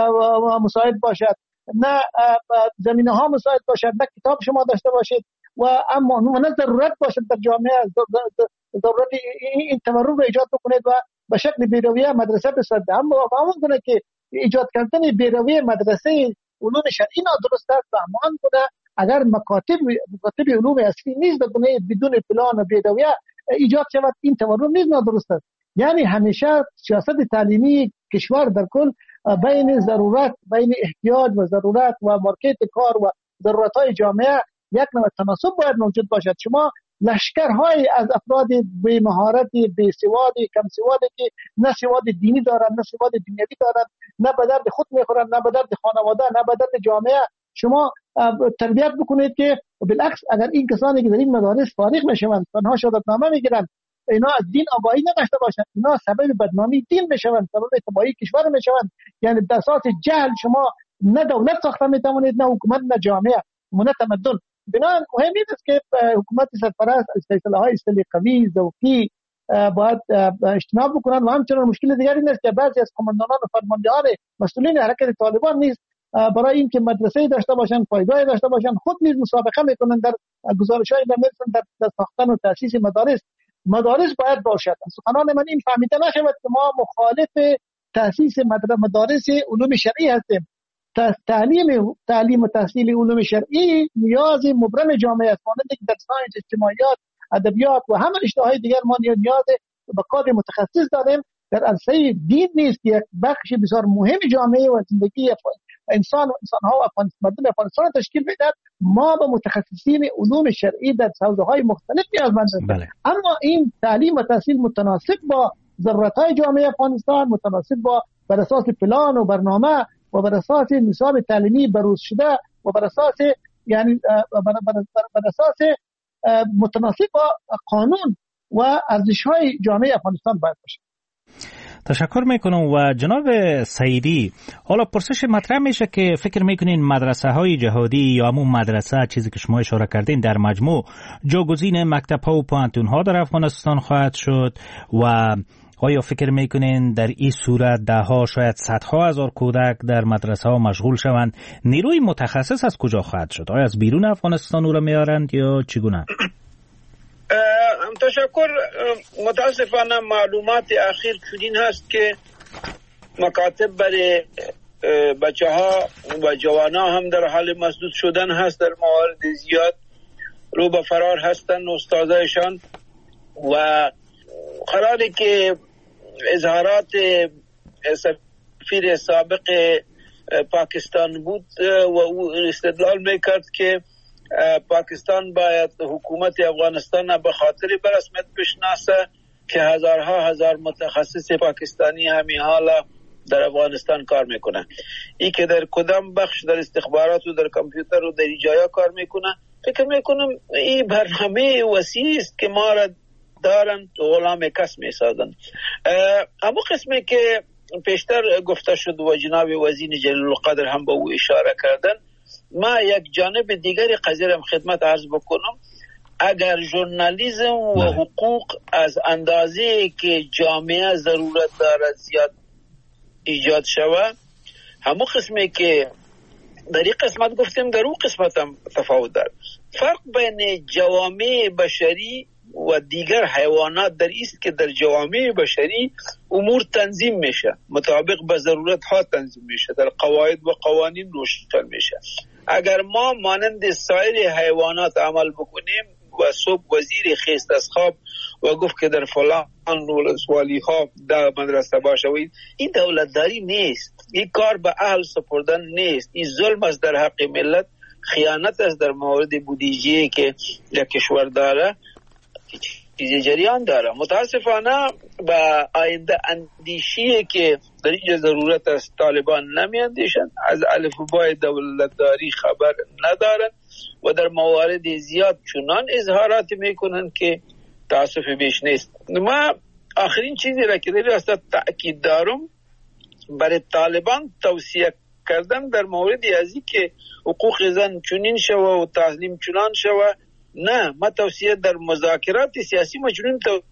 B: مساعد باشد، نه زمینه ها مساعد باشد، نه کتاب شما داشته باشید و اما نه ضرورت باشد در جامعه ضرورت این تورم رو ایجاد بکنید و به شکل بیرویه مدرسه بسازید. اما همون گونه که ایجاد کردن بیرویه مدرسه علوم شرعی نادرست است و همان گونه اگر مکاتب مکاتب علوم اصلی نیز به گونه بدون پلان و بیرویه ایجاد شود این تورم نیز نادرست است. یعنی همیشه سیاست تعلیمی کشور در کل بین ضرورت بین احتیاج و ضرورت و مارکت کار و ضرورت‌های جامعه یک نوع تناسب باید موجود باشد. شما لشکرهای از افراد بی مهارت، بی سواد، کم سوادی که نه سواد دینی دارند، نه سواد دنیوی دارند، نه به درد خود میخورند، نه به درد خانواده، نه به درد جامعه شما تربیت بکنید که بالعکس اگر این کسانی که در این مدارس فارغ میشوند تنها شهادتنامه میگیرند اینا از دین آگاهی نداشته باشند، اینا سبب بدنامی دین میشوند، سبب تباهی کشور میشوند. یعنی در اساس جهل شما نه دولت ساخته میتوانید، نه حکومت، نه جامعه و نه تمدن. بنابراین مهم است که حکومت سرپرست از فیصله‌های قوی ذوقی باید اجتناب بکنند و همچنین مشکل دیگری نیست که بعضی از قماندانان و فرماندهان مسئولین حرکت طالبان نیست برای اینکه مدرسه داشته باشند، پایگاه داشته باشند خود نیز مسابقه میکنند در گزارش‌های در در ساختن و تأسیس مدارس. مدارس باید باشد. سخنان من این فهمیده نشود که ما مخالف تأسیس مدارس علوم شرعی هستیم. تعلیم تعلیم و تحصیل علوم شرعی نیاز مبرم جامعه است. مانند که در ساینس، اجتماعیات، ادبیات و همه رشته‌های دیگر ما نیاز به کادر متخصص داریم. در عرصه دین نیست که یک بخش بسیار مهم جامعه و زندگی انسان و انسان‌ها و افغانستان افغانستان تشکیل میدهد. ما به متخصصین علوم شرعی در حوزه‌های مختلف نیازمندیم. بله. اما این تعلیم و تحصیل متناسب با ضرورت‌های جامعه افغانستان، متناسب با بر اساس پلان و برنامه و بر اساس نصاب تعلیمی بروز شده و بر اساس یعنی بر, بر, بر, بر اساس متناسب با قانون و ارزش‌های جامعه افغانستان باید باشه.
E: تشکر میکنم. و جناب سعیدی، حالا پرسش مطرح میشه که فکر میکنین مدرسه های جهادی یا همون مدرسه چیزی که شما اشاره کردین در مجموع جاگزین مکتب ها و پانتون ها در افغانستان خواهد شد و آیا فکر میکنین در این صورت ده ها شاید صدها هزار کودک در مدرسه ها مشغول شوند؟ نیروی متخصص از کجا خواهد شد؟ آیا از بیرون افغانستان او را میارند یا چگونه؟
H: تشکر. متاسفانه معلومات اخیر چنین هست که مکاتب برای بچه ها و جوان ها هم در حال مسدود شدن هست، در موارد زیاد رو به فرار هستن استادایشان و قراره که اظهارات سفیر سابق پاکستان بود و او استدلال میکرد که پاکستان باید حکومت افغانستان به خاطر به رسمیت بشناسه که هزارها هزار متخصص پاکستانی همین حالا در افغانستان کار میکنن. ای که در کدام بخش در استخبارات و در کامپیوتر و در جایا کار میکنن، فکر میکنم این برنامه وسیع است که ما را دارن غلام کس میسازن. اما قسمی که پیشتر گفته شد و جناب وزیر جلیل القدر هم به او اشاره کردن، ما یک جانب دیگری قضیه را خدمت عرض بکنم. اگر ژورنالیسم و حقوق از اندازه که جامعه ضرورت دارد زیاد ایجاد شود، همون قسمی که در این قسمت گفتیم در اون قسمت هم تفاوت دارد. فرق بین جوامع بشری و دیگر حیوانات در است که در جوامع بشری امور تنظیم میشه، مطابق به ضرورت ها تنظیم میشه، در قواعد و قوانین روشن میشه. اگر ما مانند سایر حیوانات عمل بکنیم و صبح وزیر خیست از خواب و گفت که در فلان ولسوالی ها در مدرسه باشوید، این دولتداری نیست، این کار به اهل سپردن نیست، این ظلم است در حق ملت، خیانت است در مورد بودجه که یک کشور داره، چیزی جریان داره. متاسفانه با آینده اندیشی که در اینجا ضرورت است طالبان نمی اندیشن، از الفبای دولتداری خبر ندارن و در موارد زیاد چنان اظهارات میکنن که تاسف بیش نیست. ما آخرین چیزی را که در راست تأکید دارم برای طالبان توصیه کردن در مورد ازی که حقوق زن چنین شوه و تعلیم چنان شوه، نه، ما توصیه در مذاکرات سیاسی مجنون تو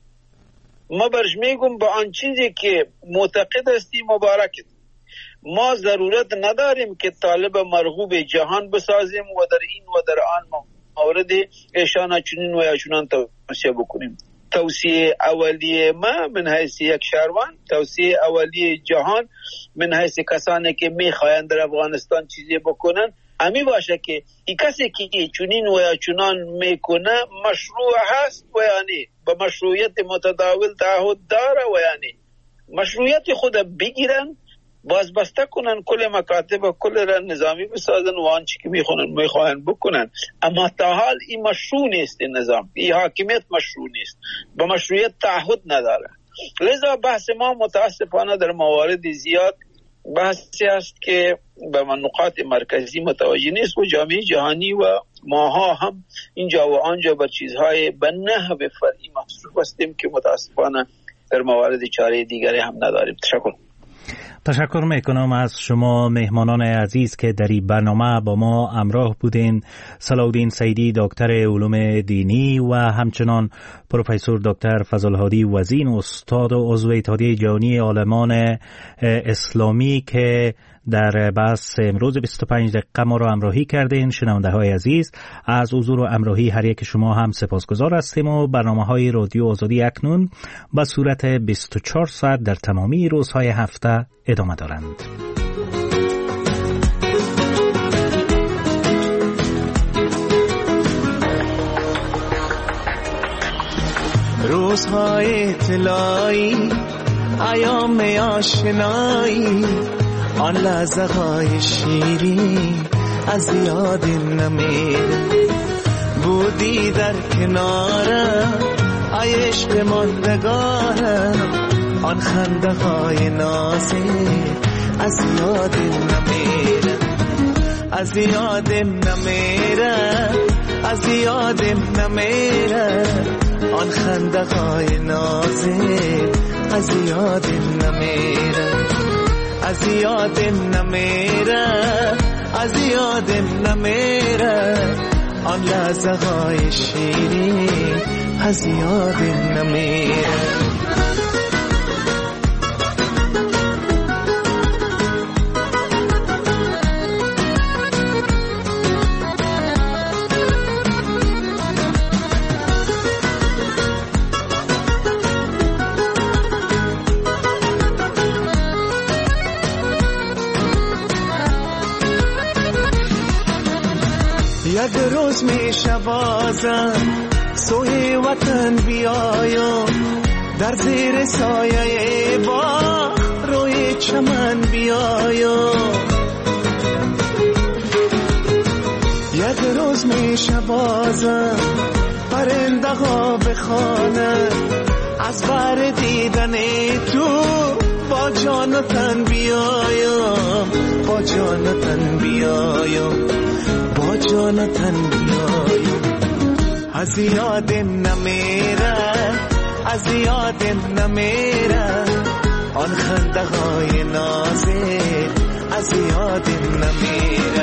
H: ما برش میگم با آن چیزی که معتقد هستی مبارکت. ما ضرورت نداریم که طالب مرغوب جهان بسازیم و در این و در آن مورد ایشان چنین و یا چنان توصیه بکنیم. توصیه اولیه ما من حیث یک شهروند، توصیه اولیه جهان من حیث کسانی که میخواین در افغانستان چیزی بکنن امی باشه که این کسی که چنین و یا چنان میکنه مشروع هست و یعنی با مشروعیت متداول تعهد داره و یعنی مشروعیت خود بگیرن، باز بسته کنن کل مکاتب و کل را نظامی بسازن و آنچه که میخونن میخواهن بکنن. اما تا حال این مشروع نیست، این نظام، این حاکمیت مشروع نیست، با مشروعیت تعهد نداره. لذا بحث ما متاسفانه در موارد زیاد بحثی است که به نقاط مرکزی متوجه نیست و جامعه جهانی و ماها هم اینجا و آنجا بر چیزهای به نحو فرعی مصروف هستیم که متاسفانه در موارد چاره دیگری هم نداریم. تشکر.
E: تشکر میکنم از شما مهمانان عزیز که در این برنامه با ما همراه بودین. صلاح‌الدین سیدی دکتر علوم دینی و همچنان پروفسور دکتر فضل‌الهادی وزین استاد و عضو اتحادیه جهانی عالمان اسلامی که در بحث امروز بیست و پنج دقیقه ما را همراهی کردین. شنونده های عزیز از حضور و همراهی هر یک شما هم سپاسگزار هستیم و برنامه های رادیو آزادی اکنون به صورت بیست و چهار ساعت در تمامی روزهای هفته ادامه دارند.
I: روزهای طلایی، ایام آشنایی، آن لحظه های شیرین از یاد نمیره، بودی در کنارم ای عشق ماندگارم، آن خنده های نازک از یاد نمیره، از یاد نمیره، از یاد نمیره، آن خنده های نازک از یاد نمیره، از یادم نمیره، از یادم نمیره، آن لحظه های شیرین از یادم نمیره. یک روز میشه بازم سوی وطن بیایم، در زیر سایه باغ روی چمن بیایم، یک روز میشه بازم پرنده ها بخوانند از بر جان و تن بیایم با جان و تن بیایم با جان و تن بیایم از یاد نمیره از یاد نمیره آن خنده های نازک از یاد نمیره